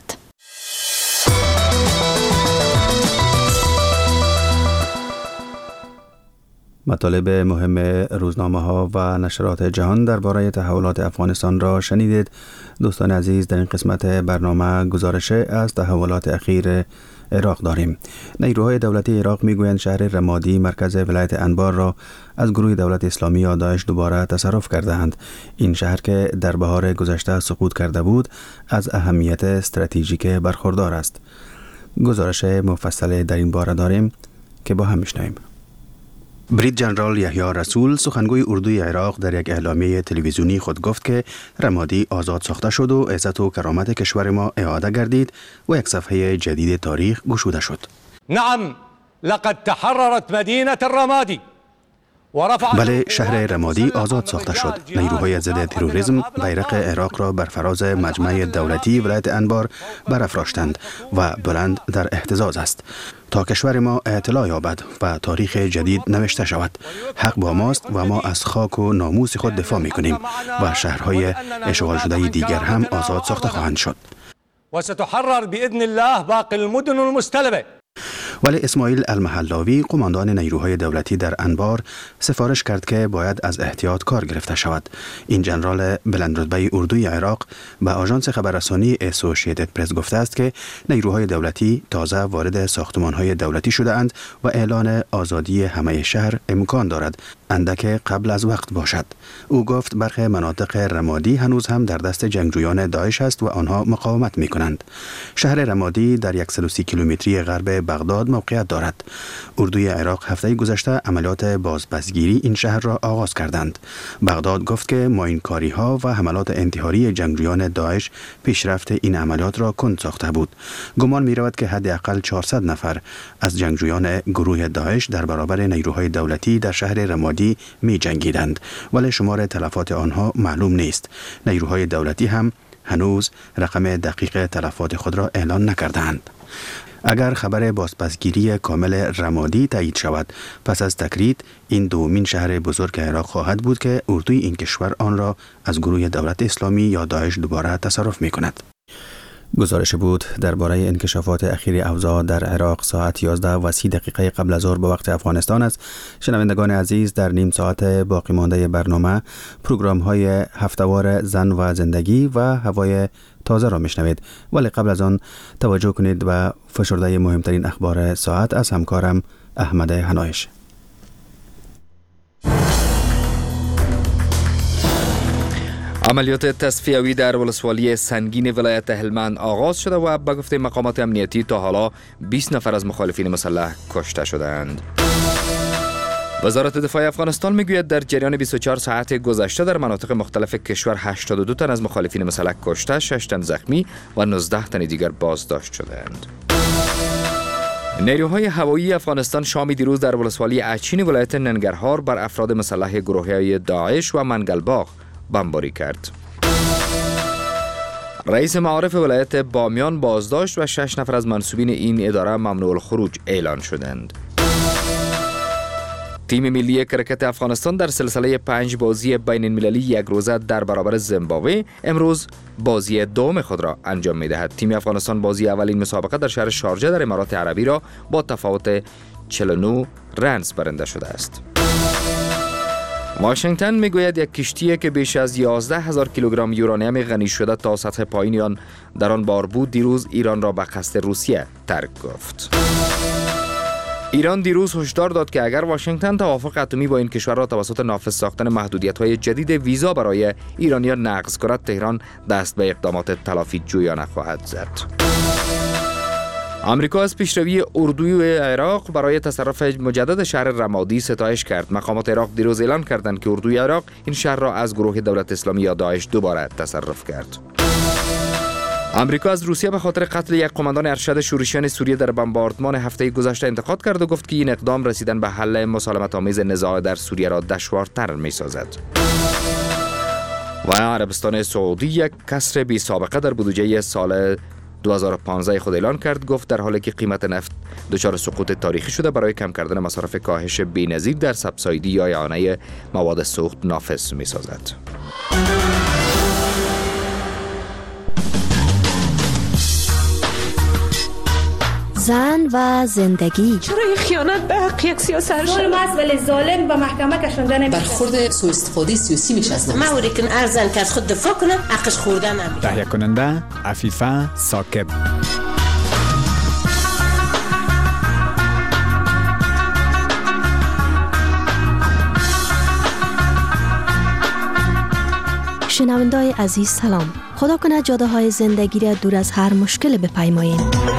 مطالب مهم روزنامه ها و نشرات جهان درباره تحولات افغانستان را شنیدید. دوستان عزیز در این قسمت برنامه گزارش از تحولات اخیر عراق داریم. نیروهای دولتی عراق میگویند شهر رمادی مرکز ولایت انبار را از گروه دولت اسلامی یا داعش دوباره تصرف کرده‌اند. این شهر که در بهار گذشته سقوط کرده بود از اهمیت استراتژیک برخوردار است. گزارش مفصل در این باره داریم که با هم میشنویم. برید جنرال یحیی رسول سخنگوی اردوی عراق در یک اعلامیه تلویزیونی خود گفت که رمادی آزاد ساخته شد و عزت و کرامت کشور ما اعاده گردید و یک صفحه جدید تاریخ گشوده شد. نعم لقد تحررت مدینه الرمادی. بله، شهر رمادی آزاد ساخته شد. نیروهای ضد تروریسم بیرق عراق را بر فراز مجمع دولتی ولایت انبار برافراشتند و بلند در اهتزاز است تا کشور ما اطلاع یابد و تاریخ جدید نوشته شود. حق با ماست و ما از خاک و ناموس خود دفاع می‌کنیم و شهرهای اشغال شده دیگر هم آزاد ساخته خواهند شد. و ستحرر باذن الله باقی المدن المستلبه. ولی اسماعیل المحلاوی قماندان نیروهای دولتی در انبار سفارش کرد که باید از احتیاط کار گرفته شود. این جنرال بلندرتبه اردوی عراق به آژانس خبررسانی اسوسییتد پرس گفته است که نیروهای دولتی تازه وارد ساختمان‌های دولتی شده اند و اعلان آزادی همه شهر امکان دارد اندک قبل از وقت باشد. او گفت برخی مناطق رمادی هنوز هم در دست جنگجویان داعش است و آنها مقاومت می کنند. شهر رمادی در صد و سی کیلومتری غرب بغداد موقعیت دارد. اردوی عراق هفته گذشته عملیات بازپسگیری این شهر را آغاز کردند. بغداد گفت که ماینکاری ها و حملات انتحاری جنگجویان داعش پیشرفت این عملیات را کند ساخته بود. گمان می رود که حداقل چهارصد نفر از جنگجویان گروه داعش در برابر نیروهای دولتی در شهر رمادی می جنگیدند، ولی شمار تلفات آنها معلوم نیست. نیروهای دولتی هم هنوز رقم دقیق تلفات خود را اعلان نکردند. اگر خبر بازپسگیری کامل رمادی تایید شود، پس از تکرید این دومین شهر بزرگ عراق خواهد بود که اردوی این کشور آن را از گروه دولت اسلامی یا داعش دوباره تصرف می کند. گزارش بود درباره انکشافات اخیر اوضاع در عراق ساعت یازده و سی دقیقه قبل از ظهر به وقت افغانستان است. شنوندگان عزیز، در نیم ساعت باقی مانده برنامه پروگرام های هفته‌وار زن و زندگی و هوای تازه را میشنوید، ولی قبل از آن توجه کنید به فشرده مهمترین اخبار ساعت از همکارم احمد هنایش. عملیات تصفیوی در ولسوالی سنگین ولایت هلمند آغاز شده و به گفته مقامات امنیتی تا حالا بیست نفر از مخالفین مسلح کشته شدند. وزارت دفاع افغانستان میگوید در جریان بیست و چهار ساعت گذشته در مناطق مختلف کشور هشتاد و دو تن از مخالفین مسلح کشته، شش تن زخمی و نوزده تن دیگر بازداشت شدند. نیروهای هوایی افغانستان شام دیروز در ولسوالی اچین ولایت ننگرهار بر افراد مسلح گروهی داعش و منگلباغ بمباری کرد. رئیس معارف ولایت بامیان بازداشت و شش نفر از منصوبین این اداره ممنوع الخروج اعلان شدند. تیم ملی کرکت افغانستان در سلسله پنج بازی بین المللی یک روزه در برابر زیمبابوه امروز بازی دوم خود را انجام می دهد. تیم افغانستان بازی اولین مسابقه در شهر شارجه در امارات عربی را با تفاوت چهل و نه رنز برنده شده است. واشنگتن میگوید یک کشتی که بیش از یازده هزار کیلوگرم یورانیم غنی شده تا سطح پایین آن در آن بار بود دیروز ایران را به قصد روسیه ترک گفت. ایران دیروز هشدار داد که اگر واشنگتن توافق اتمی با این کشور را توسط نافذ ساختن محدودیت‌های جدید ویزا برای ایرانیان نقض کند، تهران دست به اقدامات تلافی جویانه خواهد زد. آمریکا از پیشروی اردوی عراق برای تصرف مجدد شهر رمادی ستایش کرد. مقامات عراق دیروز اعلان کردند که اردوی عراق این شهر را از گروه دولت اسلامی یا داعش دوباره تصرف کرد. آمریکا از روسیه به خاطر قتل یک قماندان ارشد شورشیان سوریه در بمباردمان هفته گذشته انتقاد کرد و گفت که این اقدام رسیدن به حل مسالمت‌آمیز نزاع در سوریه را دشوارتر می‌سازد. و عربستان سعودی یک کسر بی سابقه در بودجه سال دو هزار و پانزده خود اعلان کرد. گفت در حالی که قیمت نفت دچار سقوط تاریخی شده، برای کم کردن مصارف کاهش بی‌نظیر در سبسایدی یا اعانه مواد سوخت نافذ می‌سازد. زن و زندگی. چرا این خیانت به حق یک سیاست ظلم است ولی ظالم به محکمه کشانده نمیشه. برخورد سوء استفاده سیاسی میشه از ما اوری کن ارزن که از خود دفاع کنه حقش خورده نمیشه. تهیه کننده عفیفه ساکب. شنونده‌های عزیز سلام. خدا کنه جاده های زندگی را دور از هر مشکل بپیماییم.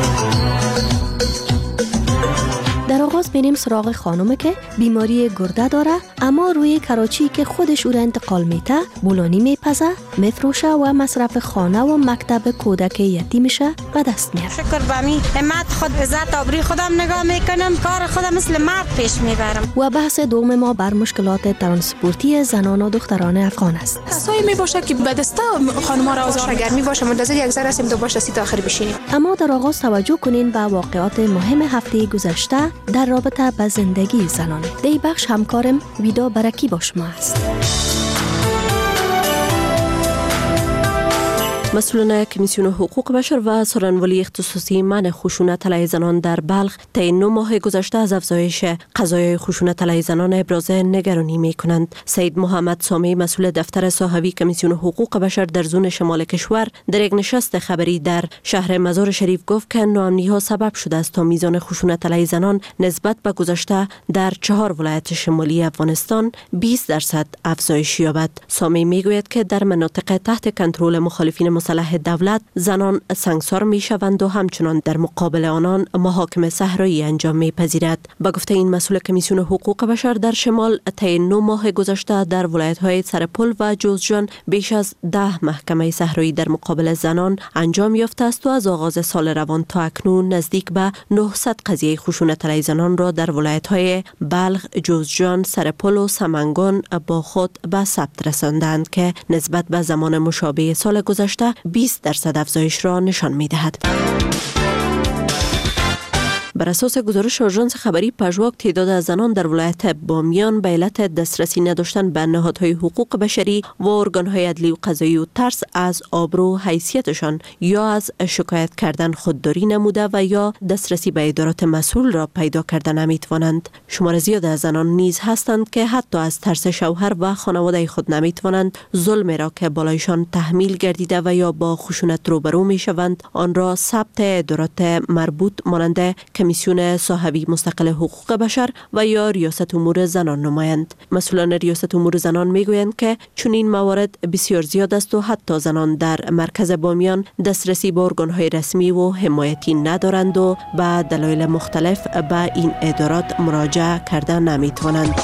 در آغاز بینیم سراغ خانومه که بیماری گرده داره، اما روی کراچی که خودش او را انتقال میته بولانی میپزه، میفروشه و مصرف خانه و مکتب کودک یتیمشه به دست میاره. شکر به می همت خود عزت آبری خودم نگاه میکنم، کار خودم مثل مرد پیش میبرم. و بحث دوم ما بر مشکلات ترانسپورتی زنان و دختران افغان است. کسایی میباشه که به دسته خانم‌ها را آزار اگر میباشه منتظر یک ذره هستیم دو باشه سی تا آخر بشینیم. اما در آغاز توجه کنین به واقعات مهم هفته گذشته در رابطه با زندگی زنان. دی بخش همکارم ویدا برکی با شما است. مسئولان کمیسیون حقوق بشر و سخنوری اختصاصی منع خشونت علیه زنان در بلخ طی نه ماه گذشته از افزایش قضایای خشونت علیه زنان ابراز نگرانی می کنند. سید محمد سامی مسئول دفتر صاحبی کمیسیون حقوق بشر در زون شمال کشور در یک نشست خبری در شهر مزار شریف گفت که ناامنی ها سبب شده است تا میزان خشونت علیه زنان نسبت به گذشته در چهار ولایت شمالی افغانستان بیست درصد افزایش یابد. سامی میگوید که در مناطق تحت کنترل مخالفین مسلح دولت زنان سنگسار می شوند و همچنان در مقابل آنان محاکم صحرایی انجام می پذیرد. با گفته این مسئول کمیسیون حقوق بشر در شمال طی نه ماه گذشته در ولایت‌های سرپل و جوزجان بیش از ده محکمه صحرایی در مقابل زنان انجام یافته است و از آغاز سال روان تا اکنون نزدیک به نهصد قضیه خشونت علیه زنان را در ولایت‌های بلخ، جوزجان، سرپل و سمنگان با خود به ثبت رساندند که نسبت به زمان مشابه سال گذشته بیست درصد افزایش را نشان می‌دهد. بر اساس گزارش آژانس خبری پژواک تعداد از زنان در ولایت بامیان به علت دسترسی نداشتن به نهادهای حقوق بشری و ارگان‌های عدلی و قضایی و ترس از آبرو حیثیتشان یا از شکایت کردن خودداری نموده و یا دسترسی به ادارات مسئول را پیدا کرده نمیتوانند. شمار زیاد از زنان نیز هستند که حتی از ترس شوهر و خانواده خود نمیتوانند ظلم را که بالایشان تحمیل گردیده و یا با خشونت روبرو میشوند آن را ثبت ادارات مربوط مانند کمیسیون صاحبی مستقل حقوق بشر و یا ریاست امور زنان نمایند. مسئولان ریاست امور زنان میگویند که چون این موارد بسیار زیاد است و حتی زنان در مرکز بامیان دسترسی به ارگان‌های رسمی و حمایتی ندارند و به دلایل مختلف به این ادارات مراجعه کرده نمیتوانند.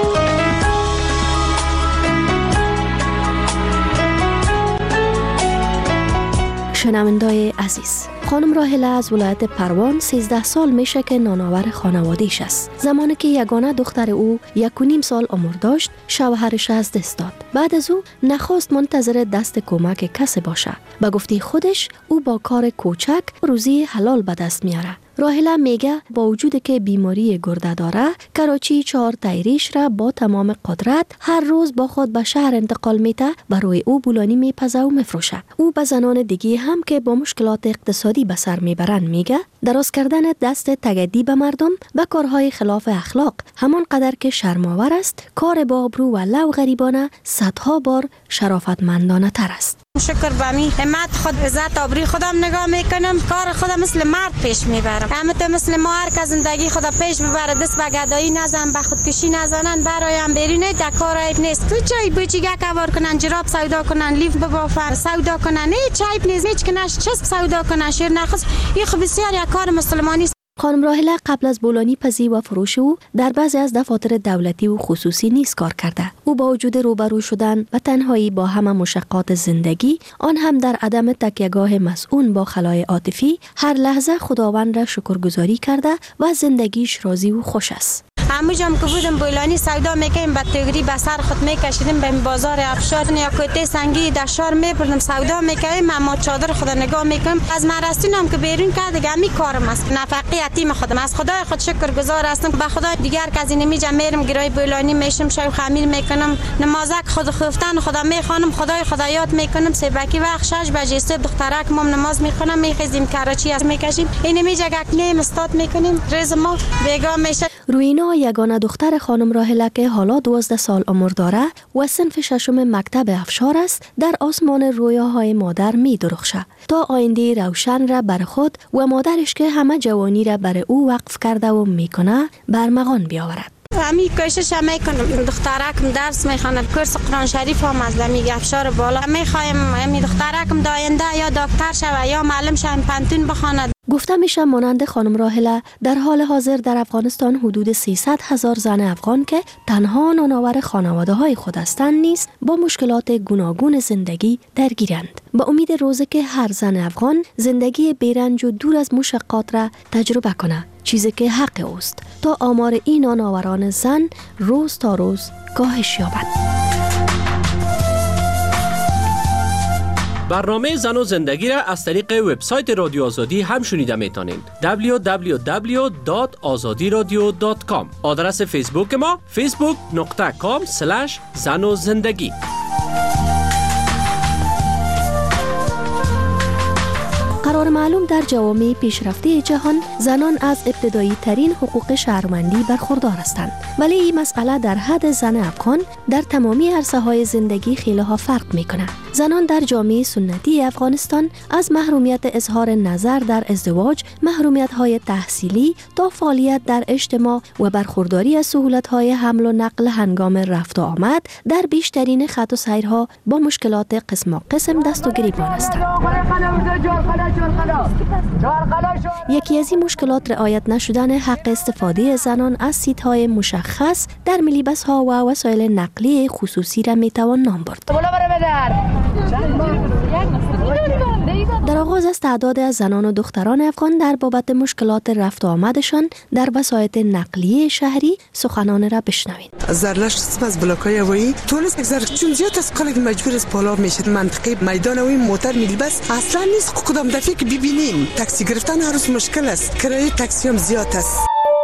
شنوندای عزیز، خانم راهله از ولایت پروان سیزده سال میشه که نانآور خانواده‌اش است. زمانی که یگانه دختر او یک و نیم سال عمر داشت، شوهرش از دست داد. بعد از او نخواست منتظر دست کمک کسی باشه. به گفته خودش او با کار کوچک روزی حلال به دست میاره. راهله میگه با وجود که بیماری گرده داره، کراچی چهار تایریش را با تمام قدرت هر روز با خود به شهر انتقال میده و روی او بولانی میپزه و میفروشه. او به زنان دیگه هم که با مشکلات اقتصادی به سر میبرن میگه دراز کردن دست تگدی به مردم و کارهای خلاف اخلاق همان قدر که شرم‌آور است، کار با آبرو و لو غریبانه صدها بار شرافتمندانه تر است. شکر به می همت خود عزت آبروی خودم نگاه میکنم، کار خودم مثل مرد پیش میبرم. همه تو مثل ما هر که زندگی خدا پیش ببره، دست به گدایی نزن، به خودکشی نزنن، برایم برینه دکار عیب نیست. تو چای بچیگه کار کنن، جراب سودا کنن، لیف ببافن، سودا کنن، هیچ عیب نیست. هیچ کناش چسب سودا کنن، شیر نخست. این خب بسیار یک کار مسلمانی. خانم راهله قبل از بولانی پزی و فروش او در بعضی از دفاتر دولتی و خصوصی نیز کار کرده. او با وجود روبرو شدن و تنهایی با همه مشقات زندگی، آن هم در عدم تکیهگاه مسئول با خلای عاطفی، هر لحظه خداوند را شکرگزاری کرده و زندگیش راضی و خوش است. همه جام که بودم بولانی سودا میکنیم، با تگری به سر خود میکشیدیم به بازار افشار یا کوته سنگی دشار میبردم سودا میکنیم، اما چادر خود نگاه میکنم. از مرستونم که بیرون کرد دیگه می کارم است، نفقه یتیم خودم از خدای خود شکرگزار هستم. به خدا دیگر کسی نمیجم، میرم گرای بولانی میشم، شو خمیر میکنم، نمازک خود خفتن خدا میخوانم، خدای خدا یاد میکنم. سبکی وقت شش بجه صبح دخترک مام نماز میخونم، میخیزیم کراچی از میکشیم، این میجا گکنیم استاد میکنیم، رز ما بیگا میشه. روینا یگانه دختر خانم راهله که حالا دوازده سال عمر داره و صنف ششم مکتب افشار است، در آسمان رویاهای مادر می درخشه تا آینده روشن را بر خود و مادرش که همه جوانی را بر او وقف کرده و میکنه برمغان بیاورد. همی کوشش هم میکنم، دخترکم درس میخواند، کورس قرآن شریف هم از دمی افشار بالا میخوایم همی دخترکم داینده یا دکتر شوه یا معلم شه، پنتون بخواند. گفته میشه مانند خانم راهله در حال حاضر در افغانستان حدود سیصد هزار زن افغان که تنها نانآور خانواده های خود هستند نیز با مشکلات گوناگون زندگی درگیرند. با امید روزی که هر زن افغان زندگی بیرنج و دور از مشقات را تجربه کنه، چیزی که حق اوست، تا آمار این نانآوران زن روز تا روز کاهش یابد. برنامه زن و زندگی را از طریق وبسایت رادیو آزادی هم شنیده میتونید. دبلیو دبلیو دبلیو دات آزادی رادیو دات کام. آدرس فیسبوک ما فیسبوک دات کام اسلش زن و زندگی. قرار معلوم در جوامع پیشرفته جهان زنان از ابتدایی ترین حقوق شهروندی برخوردار هستند، ولی این مسئله در حد زن افغان در تمامی عرصه های زندگی خیلی ها فرق میکنه. زنان در جامعه سنتی افغانستان از محرومیت اظهار نظر در ازدواج، محرومیت های تحصیلی تا فعالیت در اجتماع و برخورداری از سهولت های حمل و نقل هنگام رفت و آمد در بیشترین خط و سیرها با مشکلات قسم قسم دست و گریبان هستند. یکی از این مشکلات رعایت نشدن حق استفاده زنان از سیت‌های مشخص در مینیبس‌ها و وسایل نقلیه خصوصی را میتوان نام برد. در آغاز از تعداد از زنان و دختران افغان در بابت مشکلات رفت و آمدشان در وسایل نقلیه شهری سخنان را بشنوید. زرلش از بلاک‌های هوایی طول است زر چون زیاد از قلق مجبور است بالا میشه. منطقه میدان هوایی موتر مینیبس اصلا نیست. کدام دفعه که ببینیم تاکسی گرفتن هر روز مشکل است. کرایه تاکسی هم زیاد است.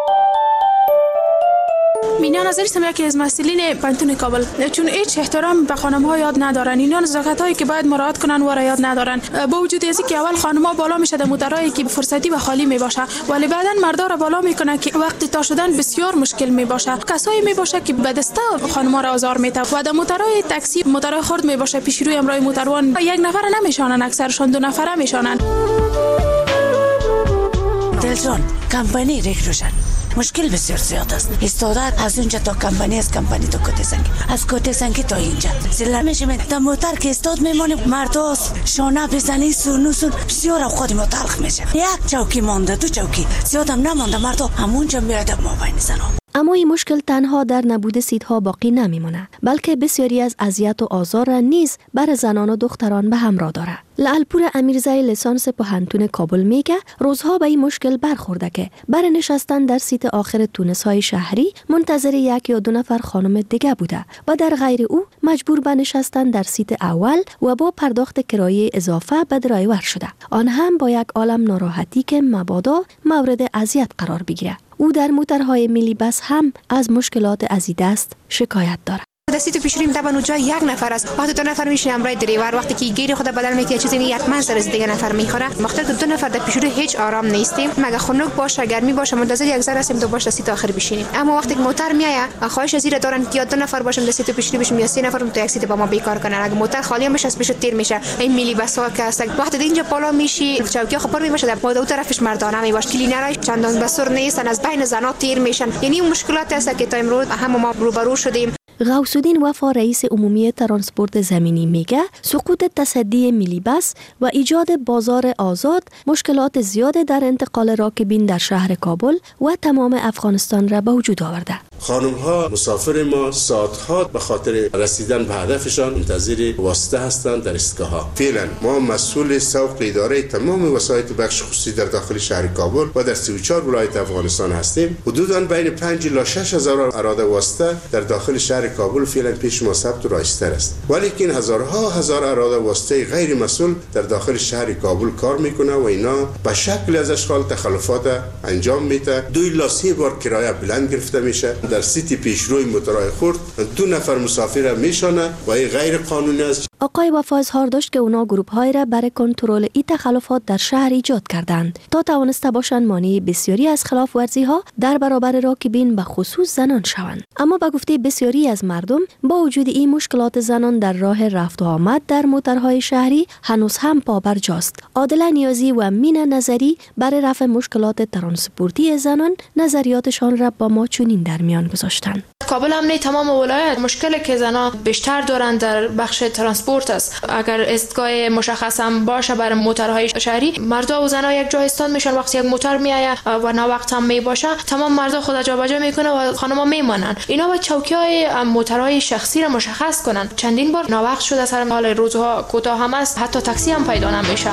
مینا نظری است یکی از مسئولین پانتون کابل، چون هیچ احترام به خانم‌ها یاد ندارن. اینا نزاکت‌هایی که باید مراعات کنن و را یاد ندارن. با وجود از اینکه اول خانم‌ها بالا میشه در موترایی که فرصتی و خالی میباشه، ولی بعداً مردا را بالا میکنه که وقتی تا شدن بسیار مشکل میباشه. کسایی میباشه که به دسته خانم‌ها را آزار میده و در موترای تاکسی موترای خرد میباشه، پیش روی امرای موتروان یک نفر نمیشانن، اکثرشون دو نفره میشانن. دلجان کمپانی ریکروشن مشکل بسیار زیاد است. استادات از اونجا تا کمپانی، از کمپانی تا کوته سنگی، از کوته سنگی تا اینجا سلام میشم. تا موتر که استاد میمونه مرداست شانه بزنی سونوسون بسیار خودی متلخ میشه. یک چوکی مونده، دو چوکی زیادم نمونده، مردا همونجا میاد ما بین زنان. اما این مشکل تنها در نبود سیت‌ها باقی نمیمونه، بلکه بسیاری از اذیت و آزار را نیز بر زنان و دختران به همراه داره. لعلپور امیرزی لیسانس پوهنتون کابل میگه روزها به این مشکل برخورده که برای نشستن در سیت آخر تونس‌های شهری منتظر یک یا دو نفر خانم دیگه بوده و در غیر او مجبور به نشستن در سیت اول و با پرداخت کرایه اضافه به درایور شده. آن هم با یک عالم ناراحتی که مبادا مورد اذیت قرار بگیره. او در موترهای ملی بس هم از مشکلات از این دست شکایت دارد. دستی تو پیشریم تا اونجا یک نفر است. وقتی دو نفر میشین امرای دریور، وقتی که گیری خود بدل میکنه چیزی حتما سر از دیگه نفر میخوره. وقتی که دو نفر در پیشرو هیچ آرام نیستیم، مگه خنک باشه گرمی باشه منتظر یک ذره هستیم تو باشه دستی تا آخر بشینیم. اما وقتی که موتر میایه خواهش از زیر دارن که دو نفر باشیم دستی تو پیشرو بشیم یا سه نفر تو یک سیت با ما بیکار کنن. اگه موتر خالی هم بشه از پیش تیر میشه. این ملی بسا که است وقتی اینجا بالا میشی چوکی خبر میشه در بالا طرفش مردانه میباشه. کلینرای چندان بسور نیستن، از بین زنا تیر میشن. یعنی اون مشکلات است که تا امروز هم ما روبرو شدیم. غوثالدین وفا رئیس عمومی ترانسپورت زمینی میگه سقوط تصدی ملی بس و ایجاد بازار آزاد مشکلات زیاد در انتقال راکبین در شهر کابل و تمام افغانستان را به وجود آورده. خانم ها مسافر ما ساعتها به خاطر رسیدن به هدفشان منتظر واسطه هستند در ایستگاه ها. فعلا ما مسئول سوق اداره تمام وسایط بخش خصوصی در داخل شهر کابل و در سی و چهار ولایت افغانستان هستیم. حدوداً بین پنج الی شش هزار اراده واسطه در داخل شهر کابل فعلا پیش ما ثبت و رایستر است. ولی که هزارها هزار اراده واسطه غیر مسئول در داخل شهر کابل کار میکنه و اینا به شکل از اشکال تخلفات انجام میده. دو الی سه بار کرایه بلند گرفته میشه. در سیتی پیشروی موترهای خرد دو نفر مسافر میشانه و این غیر قانونی است. آقای وفا اظهار داشت که اونا گروه های را برای کنترل این تخلفات در شهر ایجاد کردند تا توانسته باشند مانع بسیاری از خلاف ورزی ها در برابر راکبین به خصوص زنان شوند. اما به گفته بسیاری از مردم با وجود این مشکلات زنان در راه رفت و آمد در موترهای شهری هنوز هم پابرجاست. عادله نیازی و مینا نظری برای رفع مشکلات ترانسپورتی زنان نظریاتشان را با ما چنین در میان گذاشتند. کابل هم نه تمام ولایت مشکلی که زنان بیشتر دارند در بخش ترانسپورت است. اگر ایستگاه مشخص هم باشه برای موترهای شهری، مردا و زنا یک جا استاد میشن. وقتی یک موتر میآید و نه وقت هم می باشه، تمام مردا خود جابجا میکنه و خانم‌ها میمانن. اینا با چوکی‌های موترهای شخصی را مشخص کنن. چندین بار ناوقت شده سر حال روزها کوتاه هم است، حتی تاکسی هم پیدا نمیشه.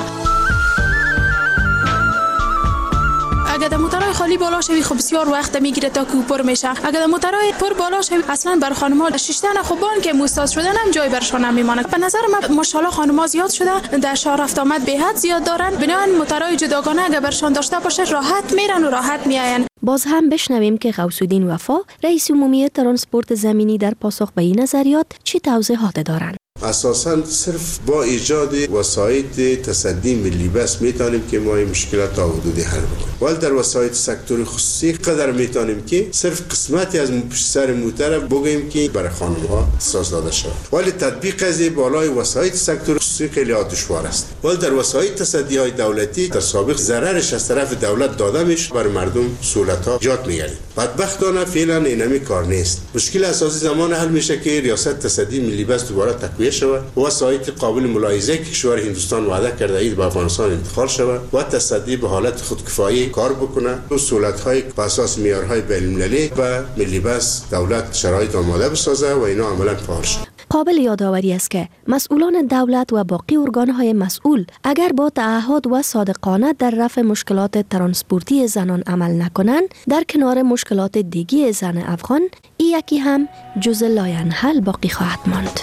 اگر در موترهای خالی بالا شوی خب بسیار وقت میگیره تا که پر میشه. اگر در موترهای پر بالا شوی اصلا بر خانم‌ها شیشتن خوبان که مستاز شدن هم جای برشان نمیمونه. به نظر من ماشاءالله خانم‌ها زیاد شده، در شهر رفت آمد به حد زیاد دارن. بنابراین موترهای جداگانه اگر برشان داشته باشه راحت میرن و راحت میاین. باز هم بشنویم که غوثالدین وفا رئیس عمومی ترانسپورت زمینی در پاسخ به این نظریات چی توضیحات دارند. اساساً صرف با ایجاد وسایط تصدی ملی بس میتونیم که ما این مشکلات تا حدودی حل بکنیم. ولی در وسایط سکتور خصوصی قدر میتونیم که صرف قسمتی از پشت سر موتر بگیم که برای خانم ها اختصاص داده شود. ولی تطبیق از بالای وسایط سکتور خصوصی خیلی دشوار است. ولی در وسایط تصدی های دولتی در سابق ضررش از طرف دولت داده میشه، بر مردم سهولت ها ایجاد میگیره. بدبختانه فعلا اینمی کار نیست. مشکل اساسی زمان حل میشه که ریاست تصدی ملی بس دوباره تقویت شود و وسایط قابل ملاحظه که کشور هندوستان وعده کرده اید به افغانستان انتقال شود و تصدی به حالت خودکفایی کار بکنه و سهولت‌های بر اساس معیارهای بین‌المللی و ملی بس دولت شرایط آماده بسازه و اینا عملاً فعال شود. قابل یادآوری است که مسئولان دولت و باقی ارگان‌های مسئول اگر با تعهد و صادقانه در رفع مشکلات ترانسپورتی زنان عمل نکنند، در کنار مشکلات دیگه زن افغان، این یکی هم جزء لاینحل باقی خواهد ماند.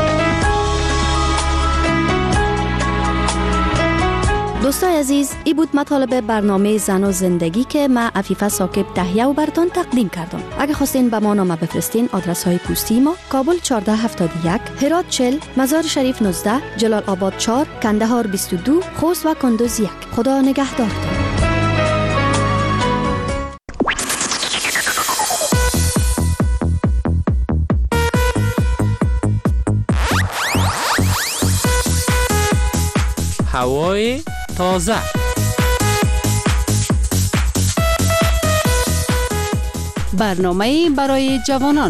دوستای عزیز، ای بود مطالب برنامه زن و زندگی که من عفیفه ثاقب تهیه و براتون تقدیم کردم. اگه خواستین به ما نامه بفرستین، آدرس های پستی ما: کابل چهارده هفتاد و یک، هرات چهل، مزار شریف نوزده، جلال آباد چهار، کندهار بیست و دو، خوست و کندوز یک. خدا نگهدارتون. هوای تازه. برنامه برای جوانان.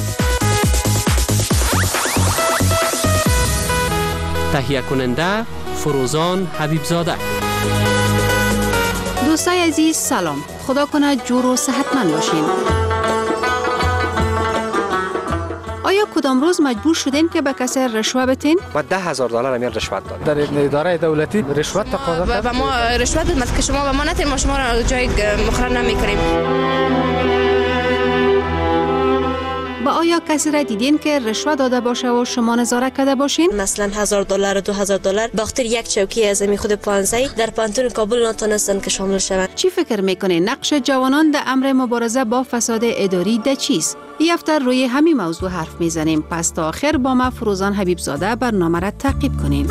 تهیه کننده فروزان حبیبزاده. دوستای عزیز سلام. خدا کنه جور و صحتمند باشین. آیا کدام روز مجبور شدین که به کسی رشوه بدین؟ و ده هزار دلار امیر رشوت داد. در اداره دولتی رشوت تقاضا کرد و ما رشوت بدیم که شما به ما ندید، ما شما را جای مقرر نمی‌کنیم. و آیا کسی را دیدین که رشوت داده باشه و شما نظارت کرده باشین؟ مثلا هزار دلار و دو هزار دلار باخت یک چوکی از می خود پانزده در پانتون کابل نتونستن که شامل شوند. چی فکر میکنین نقش جوانان در امر مبارزه با فساد اداری ده چیست؟ این هفته روی همین موضوع حرف میزنیم. پس تا آخر با ما فروزان حبیبزاده برنامه را تعقیب کنین.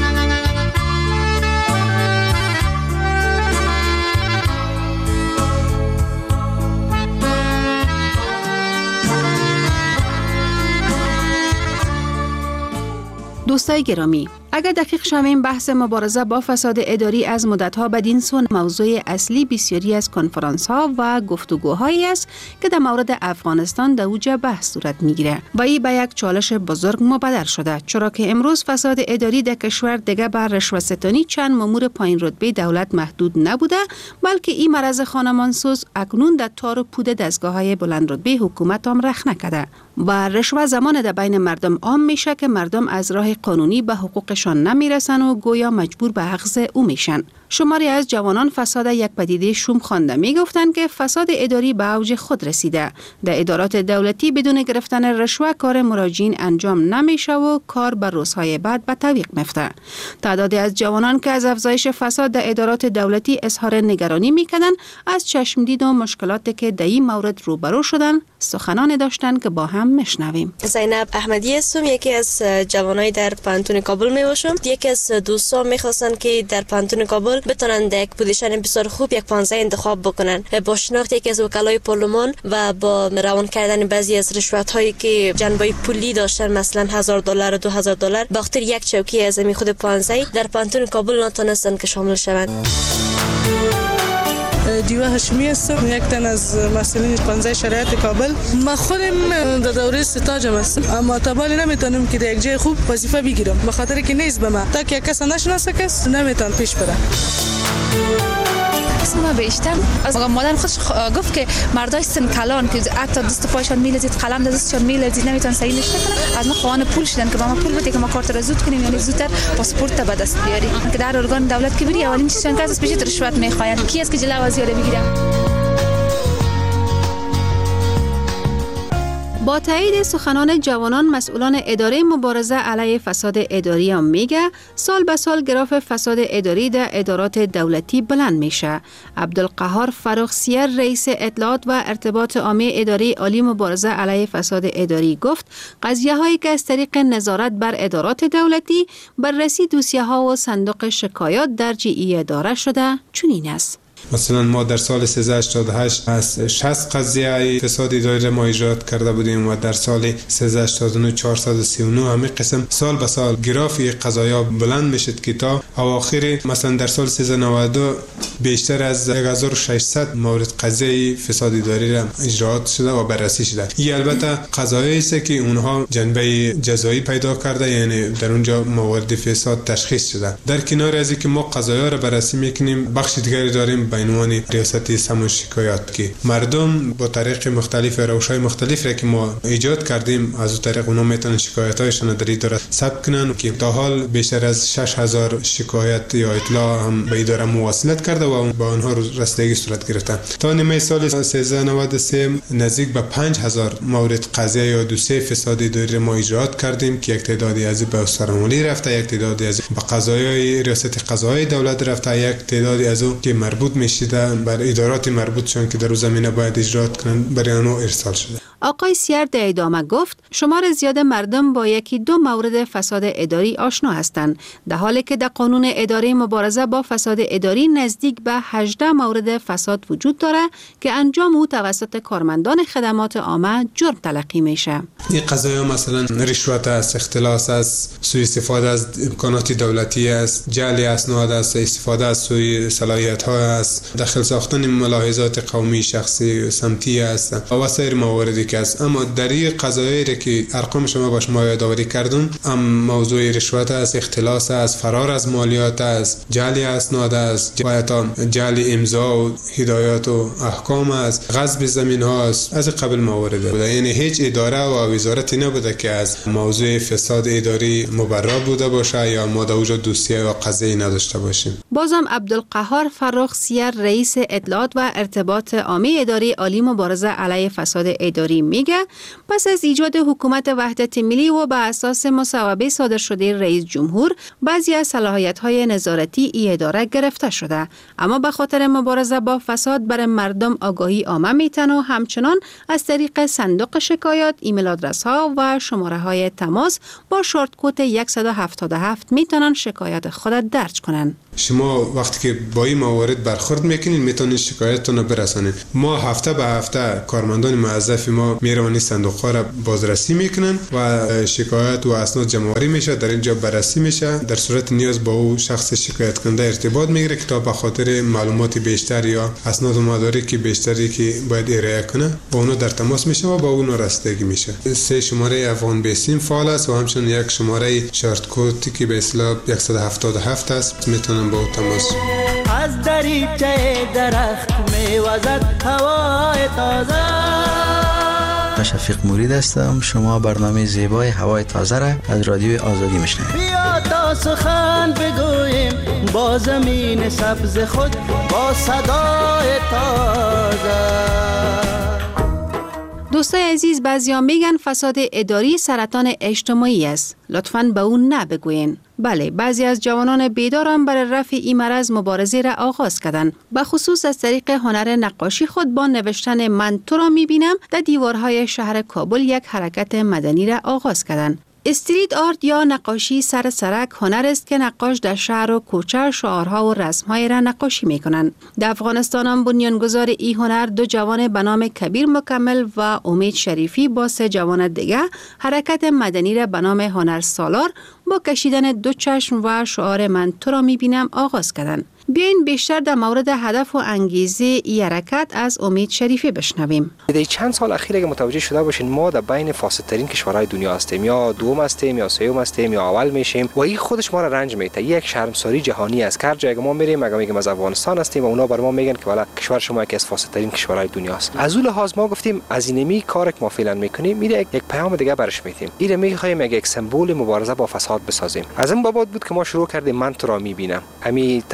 دوستای گرامی، اگر دقیق شویم بحث مبارزه با فساد اداری از مدت‌ها بدین سو موضوع اصلی بسیاری از کنفرانس‌ها و گفتگوهایی است که در مورد افغانستان در اوج بحث صورت می‌گیره و این به یک چالش بزرگ مبدل شده، چرا که امروز فساد اداری در کشور دیگر بر رشوه‌ستانی چند مامور پایین رتبه دولت محدود نبوده، بلکه این مرض خانمانسوز اکنون در تار و پود دستگاه‌های بلند رتبه حکومت هم رخ نکرده و رشوه زمان در بین مردم عام میشه که مردم از راه قانونی به حقوقشان نمیرسن و گویا مجبور به اخذ او میشن. شماری از جوانان فساد یک پدیده شوم خوانده میگفتند که فساد اداری به اوج خود رسیده. در ادارات دولتی بدون گرفتن رشوه کار مراجعین انجام نمیشه و کار به روزهای بعد به تعویق میفته. تعدادی از جوانان که از افزایش فساد در ادارات دولتی اظهار نگرانی میکردند، از چشمدید و مشکلاتی که در این مورد روبرو شدن سخنان داشتند که با هم میشنویم. زینب احمدی هستم، یکی از جوانای در پانتون کابل میباشم. یکی از دوستان میخواستن که در پانتون کابل بتونن در یک پوزیشن بسیار خوب یک پانزده انتخاب بکنن با شناخت یکی از وکلای پارلمان و با روان کردن بعضی از رشوت هایی که جنبه پولی داشتن، مثلا هزار دلار و دو هزار دلار به خاطر یک چوکی از می خود پانزده در پانتون کابل نتونستن که شامل شوند. دیوه هاشمی هستم، یک تن از مسئولین پانزده شرایط کابل. ما خودم در دوره ستاجم هستم، اما تابالی نمیتونم که در یک جای خوب وظیفه بگیرم به خاطر که نیست به من. تا که کس نشناسه کس نمیتون پیش بره. ما بیشتر از مادر خودش گفت که مردای سن کلان که حتی دست پایشان میلزید، قلم دستشان میلزید، نمیتونن صحیح نشته کنن، از ما خواهان پول شدن که با ما پول بده که ما کارت را زود کنیم، یعنی زودتر پاسپورت به دست بیاری. که در ارگان دولت که بری اولین چیزی که از پیش رشوت میخواین. کی است که جلوازی رو بگیره؟ با تایید سخنان جوانان، مسئولان اداره مبارزه علیه فساد اداری هم میگه سال به سال گراف فساد اداری در ادارات دولتی بلند میشه. عبدالقهار فرخسیر رئیس اطلاعات و ارتباط عامه اداره عالی مبارزه علیه فساد اداری گفت قضیه هایی که از طریق نظارت بر ادارات دولتی بررسی دوسیه ها و صندوق شکایات درجی اداره شده چنین است. مثلا ما در سال سیزده هشتاد و هشت از شصت قضیه فساد اداری ما اجرات کرده بودیم و در سال سیزده هشتاد و نه چهارصد و سی و نه همین قسم سال به سال گراف قضایا بلند میشد که تا اواخر مثلا در سال سیزده نود و دو بیشتر از هزار و ششصد مورد قضیه فساد اداری را اجرات شده و بررسی شده. این البته قضایایی است که اونها جنبه جزایی پیدا کرده، یعنی در اونجا موارد فساد تشخیص شده. در کنار از اینکه ما قضایا را بررسی میکنیم، بخش دیگری داریم به عنوان ریاست سمون شکایات که مردم با طریق مختلف روش‌های مختلف را که ما ایجاد کردیم از اون طریق اونها میتونن شکایت‌هایشون در اداره ثبت کنن که تا حال بیشتر از شش هزار شکایت یا اطلاع هم به اداره مواصلت کرده و با آنها رسیدگی صورت گرفته. تا نیمه سال سیزده نود و سه نزدیک به پنج هزار مورد قضیه یا دوسیه فساد اداری ما اجرات کردیم که یک تعدادی از به سرمولی رفته، یک تعدادی از به قضایای ریاست قضایی دولت رفته، یک تعدادی از اون که مربوط میشده بر ادارات مربوطشون که در زمینه باید اجرات کنن برای آنها ارسال شده. آقای سیر در ادامه گفت شمار زیاد مردم با یکی دو مورد فساد اداری آشنا هستند، در حالی که در قانون اداره مبارزه با فساد اداری نزدیک به هجده مورد فساد وجود داره که انجام او توسط کارمندان خدمات عامه جرم تلقی میشه. این قضایا مثلا رشوت است، اختلاس است، سوء استفاده از امکانات دولتی است، جعل اسناد است، استفاده از سوء صلاحیت ها است، دخل ساختن ملاحظات قومی شخصی سمتی است و سایر مواردی که است. اما در این قضایایی که ارقام شما با شما یادآوری کردم، ام موضوع رشوت است، اختلاس است، فرار از مالیات است، جعل اسناد است، و حتی جعل امضا و هدایات و احکام است، غصب زمین ها است، از قبل موارد بوده. یعنی هیچ اداره و وزارتی نبوده که از موضوع فساد اداری مبرا بوده باشه یا ما در اونجا دوسیه و قضیه نداشته باشیم. بازم عبدالقهار فرخسیر رئیس اطلاعات و ارتباط عامه اداره عالی مبارزه علیه فساد اداری میگه پس از ایجاد حکومت وحدت ملی و به اساس مصوبه صادر شده رئیس جمهور بعضی از صلاحیت‌های نظارتی ای اداره گرفته شده، اما به خاطر مبارزه با فساد برای مردم آگاهی عامه میتن و همچنان از طریق صندوق شکایات، ایمیل آدرس ها و شماره های تماس با شارت کد صد و هفتاد و هفت میتونن شکایت خود درج کنن. شما وقتی که با این موارد برخورد میکنین میتونید شکایتتون رو برسانید. ما هفته به هفته کارمندان موظف ما میروانی صندوق ها را بازرسی میکنن و شکایت و اسناد جمع‌آوری میشه، در اینجا بررسی میشه. در صورت نیاز با او شخص شکایت کننده ارتباط میگیره که تا به خاطر معلومات بیشتر یا اسناد و مدارک بیشتری که باید ارائه کنه با اونو در تماس میشه و با اون رسیدگی میشه. سه شماره افغان بیسیم فعال است و همچنین یک شماره شارت کد که به اصطلاح صد و هفتاد و هفت است میتونن با تماس. از دریچه درخت میوزد هوای تازه. شفیق مرید هستم. شما برنامه زیبای هوای تازه را از رادیوی آزادی میشنوید. بیا تا سخن بگوییم با زمین سبز خود با صدای تازه. دوستای عزیز، بعضیا میگن فساد اداری سرطان اجتماعی است. لطفاً به اون نبگوین. بله، بعضی از جوانان بیدار هم برای رفع این مرض مبارزه را آغاز کردند. به خصوص از طریق هنر نقاشی خود با نوشتن من تو را میبینم در دیوارهای شهر کابل یک حرکت مدنی را آغاز کردند. استریت آرت یا نقاشی سر سرک هنر است که نقاش در شهر و کوچه شعارها و رسمهای را نقاشی میکنند. در افغانستان هم بنیانگذار این هنر دو جوان به نام کبیر مکمل و امید شریفی با سه جوان دیگر حرکت مدنی را به نام هنر سالار با کشیدن دو چشم و شعار من تو را میبینم آغاز کردند. بیاین بیشتر در مورد هدف و انگیزه این حرکت از امید شریفی بشنویم. در چند سال اخیر اگه متوجه شده باشین ما در بین فاسدترین کشورهای دنیا هستیم، یا دوم هستیم یا سوم هستیم یا اول میشیم و این خودش ما را رنج میده. یک شرمساری جهانی است. هر جایی ما میریم اگه میگیم از افغانستان هستیم و اونا بر ما میگن که والا کشور شما یکی از فاسدترین کشورهای دنیا است. از اون لحاظ ما گفتیم از اینمی کاری که ما فعلا میکنیم میره یک پیام دیگه برش میدیم. این میخوایم یک سمبل مبارزه با فساد بسازیم. از این بابت بود که ما شروع کردیم من تو را میبینم. همین تصاویری که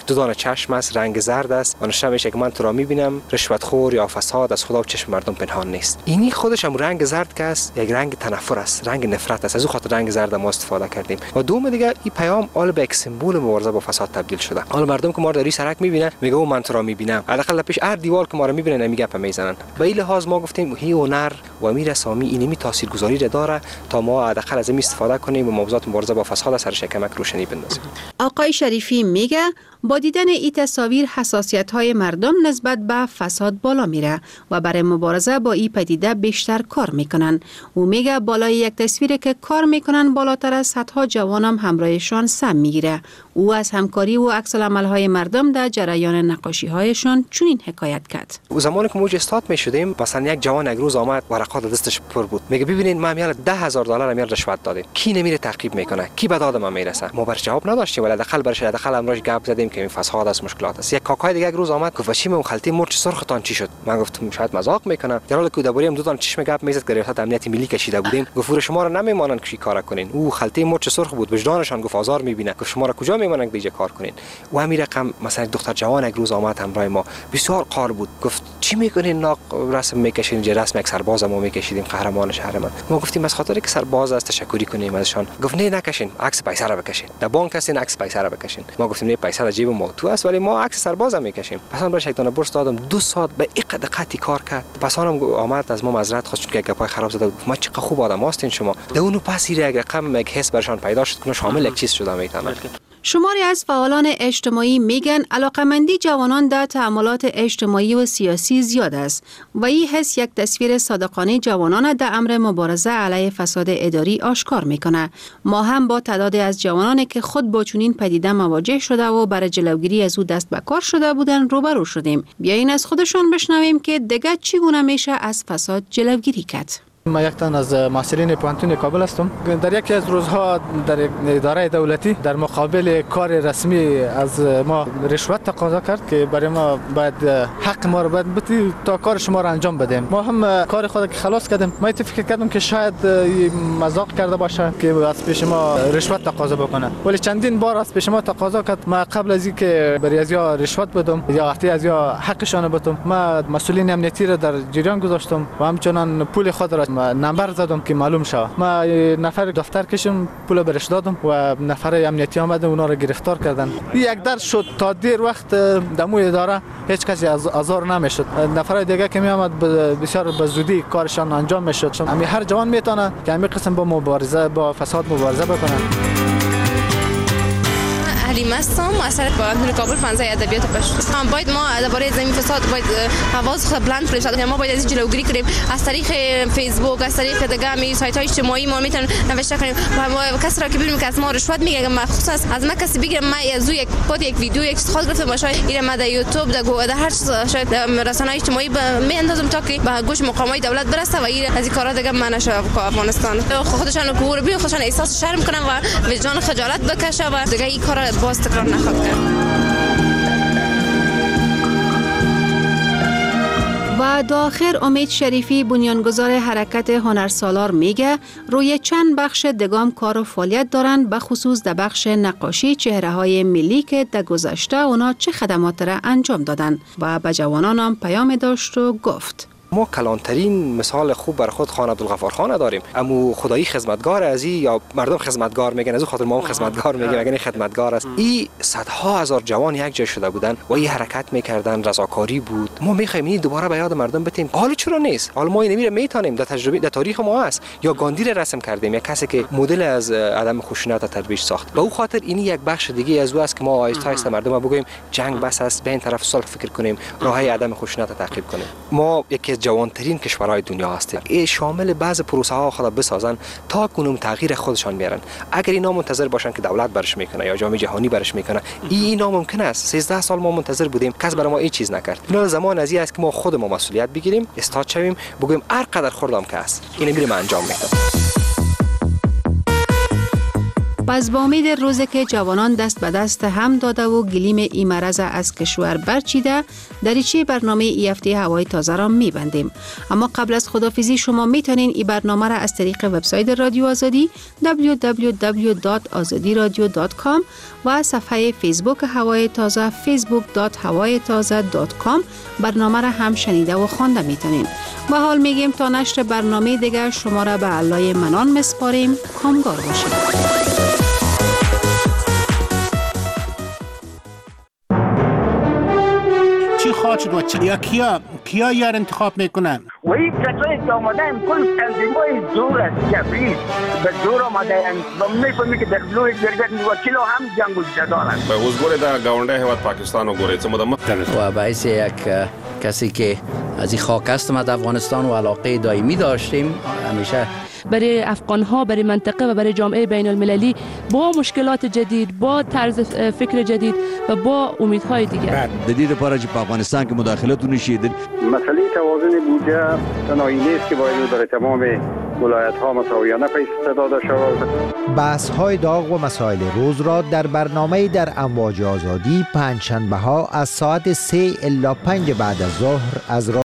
دو دانه چشم است، رنگ زرد است. و نشان میشه که من تو را میبینم، رشوت خور یا فساد از خدا و چشم مردم پنهان نیست. اینی خودش هم رنگ زرد که است، یک رنگ تنفر است، رنگ نفرت است. از اون خاطر رنگ زرد ما استفاده کردیم. و دوم دیگه این پیام آل به یک سمبل مبارزه با فساد تبدیل شده. حالا مردم که ما رو در سرک میبینن میگه او من تو را میبینم، حداقل پیش هر دیوار که ما رو میبینن میگه گپ میزنن. به این لحاظ ما گفتیم هی هنر و امیر سامی اینمی تاثیرگذاری داره تا ما حداقل از این استفاده کنیم و موضوعات مبارزه با فساد سر شکمک روشنی بندازیم. آقای شریفی میگه با دیدن این تصاویر حساسیت‌های مردم نسبت به فساد بالا میره و برای مبارزه با این پدیده بیشتر کار میکنن. او میگه بالای یک تصویری که کار میکنن بالاتر از صدها جوان هم همراهشان سم میگیره. او از همکاری و عکس العمل‌های مردم در جریان نقاشی‌هایشان چنین حکایت کرد. زمانی که موج استاد میشدیم مثلا یک جوان یک روز آمد ورقات دستش پر بود، میگه ببینید ما میال ده هزار دلار میال رشوت دادیم، کی نمیره تعقیب میکنه، کی به داد ما میرسه. ما برش جواب نداشتیم ولی داخل برش داخل امروز گپ زدیم که این فساد است، مشکلات است. یک کاکای دیگه یک روز آمد گفت چی من خالتی مرچ سرختان چی شد؟ من گفتم شاید مذاق میکنه، در حالی که درباره دو تا چشم گپ میزد که ریاست امنیتی ملی کشیده بودیم. گفت شما رو نمیمانن که کار کنین. او خالتی مرچ سرخ بود، وجدانشان گفت آزار میبینه، گفت شما رو کجا میمانن که دیگه کار کنین. و همین رقم مثلا دختر جوان یک روز آمد همراه ما، بسیار قار بود، گفت چی میکنین؟ ناق رسم میکشین، جه رسم یک سرباز ما میکشیدیم قهرمان شهر من. ما گفتیم از خاطر که سرباز است تشکری کنیم ازشان. گفت نه نکشین، عکس پیسه را بکشین، در بانک هستین عکس پیسه را بکشین. ما گفتیم نه پیسه را جیب ما تو است ولی ما عکس سرباز میکشیم. مثلا برای یک دانه برس دادم، دو ساعت به این دقتی کار کرد. پس هم آمد از ما معذرت خواست چون که گپای خراب زده بود. ما چقدر خوب آدم هستین شما. در اونو پس یک رقم یک حس برشان پیدا شد که شامل یک چیز شده میتونه. شماری از فعالان اجتماعی میگن علاقمندی جوانان در تعاملات اجتماعی و سیاسی زیاد است و این حس یک تصویر صادقانه جوانان در امر مبارزه علیه فساد اداری آشکار میکنه. ما هم با تعدادی از جوانانی که خود با چنین پدیده مواجه شده و برای جلوگیری از او دست به کار شده بودن روبرو شدیم. بیاین از خودشان بشنویم که دیگه چگونه میشه از فساد جلوگیری کرد. ما یک تن از مسئولین پانتون کابل هستم. در یکی از روزها در اداره دولتی در مقابل کار رسمی از ما رشوت تقاضا کرد که برای ما باید حق ما رو باید بتی تا کار شما رو انجام بدیم. ما هم کار خود که خلاص کردیم. ما فکر کردم که شاید مذاق کرده باشه که از پیش ما رشوت تقاضا بکنه، ولی چندین بار از پیش ما تقاضا کرد. ما قبل از اینکه برای ازیا رشوت بدم یا وقتی ازیا حقشان بدم، ما مسئولین امنیتی رو در جریان گذاشتم و همچنان پول خود را نمبر زدم که معلوم شود. ما نفر دفتر کشم پول برش دادم و نفر امنیتی آمدن اونا رو گرفتار کردن. یک درس شد تا دیر وقت دمو اداره هیچ کسی از آزار نمیشد. نفر دیگه که می آمد بسیار به زودی کارشان انجام میشد. همین هر جوان میتونه که همین قسم با مبارزه با فساد مبارزه بکنه. علیم هستم، اثر پانتون کابل فنزای ادبیات پشت. هم باید ما درباره زمین فساد باید حواس خود بلند کنیم. ما باید از جلوگیری کنیم از طریق فیسبوک، از طریق دیگه می سایت های اجتماعی ما میتونیم نوشته کنیم و ما کسی را که ببینیم که از ما رشوت میگه مخصوص از ما کسی بگیره ما از یک پاد یک ویدیو یک خاص گرفتم باشه اینا ما در یوتیوب در گو در هر شاید رسانه‌های اجتماعی میاندازم تا که به گوش مقامات دولت برسه و این از این کارا دیگه منشه به افغانستان. خودشان کو ببین خودشان احساس شرم کنن و وجدان خجالت بکشه و دیگه این کارا باز تکرار نخواهد کرد. و داخل امید شریفی بنیانگذار حرکت هنرسالار میگه روی چند بخش دگام کار و فعالیت دارن، به خصوص در بخش نقاشی چهره های ملی که در گذشته اونا چه خدمات را انجام دادن و به جوانان هم پیام داشت و گفت ما کلانترین مثال خوب بر خود خان عبدالغفار خان داریم. امو خدایی خدمتگار ازی یا مردم خدمتگار میگن، از اون خاطر ما هم خدمتگار میگیم، اگه خدمتگار است. این صدها هزار جوان یک جای شده بودن و این حرکت میکردن، رضاکاری بود. ما میخوایم این دوباره به یاد مردم بتیم. حالا چرا نیست؟ حالا ما نمیره میتونیم، در تجربه در تاریخ ما هست. یا گاندی را رسم کردیم، یا کسی که مدل از عدم خشونت ترویج ساخت. به اون خاطر این یک بخش دیگه از او است که ما آیسته آیسته مردم بگوییم جنگ بس است، به این طرف صلح فکر کنیم، راههای عدم خشونت تعقیب کنیم. ما یکی جوانترین کشورهای دنیا هستیم. این شامل بعض پروسه ها خود بسازن تا کنون تغییر خودشان میارن. اگر اینا منتظر باشن که دولت برش میکنه یا جامعه جهانی برش میکنه، این اینا ممکن است. سیزده سال ما منتظر بودیم، کس برای ما این چیز نکرد. اینا زمان ازی است که ما خود ما مسئولیت بگیریم، استاد شویم، بگویم هر قدر خوردم که است، اینو میرم انجام میدم. و از با امید روزی که جوانان دست به دست هم داده و گلیم این مرض از کشور برچیده، دریچه برنامه ای هفته هوای تازه را میبندیم. اما قبل از خداحافظی شما میتونین این برنامه را از طریق وبسایت رادیو آزادی دبلیو دبلیو دبلیو دات آزادی رادیو دات کام و صفحه فیسبوک هوای تازه فیسبوک دات هوای تازه دات کام برنامه را هم شنیده و خوانده میتونین. و حال میگیم تا نشر برنامه دیگر شما را به علای منان مسپاریم. کامگار باشید. چی خواهد شد و چی یا کیا کیا یار انتخاب میکنن و این کسایی که آمده هم کل تنظیمای زور است جبری به زور آمده هم و میفهمی که در لوی جرگت وکیل هم جنگ و جدال است به وزگوری در گاونده هواد پاکستان و گوری چمو دمت و باعث یک کسی که از این خاک هستم از افغانستان و علاقه دائمی داشتیم همیشه برای افغان‌ها، برای منطقه و برای جامعه بین المللی با مشکلات جدید، با طرز فکر جدید و با امیدهای دیگر. جدید پاره چې په افغانستان کې مداخلتونه شي. مسئله توازن بودجه تنهایی نیست که باید برای تمام ولایت ها مساویانه پیش داده شود. بحث های داغ و مسائل روز را در برنامه در امواج آزادی پنجشنبه ها از ساعت سه الی پنج بعد از ظهر از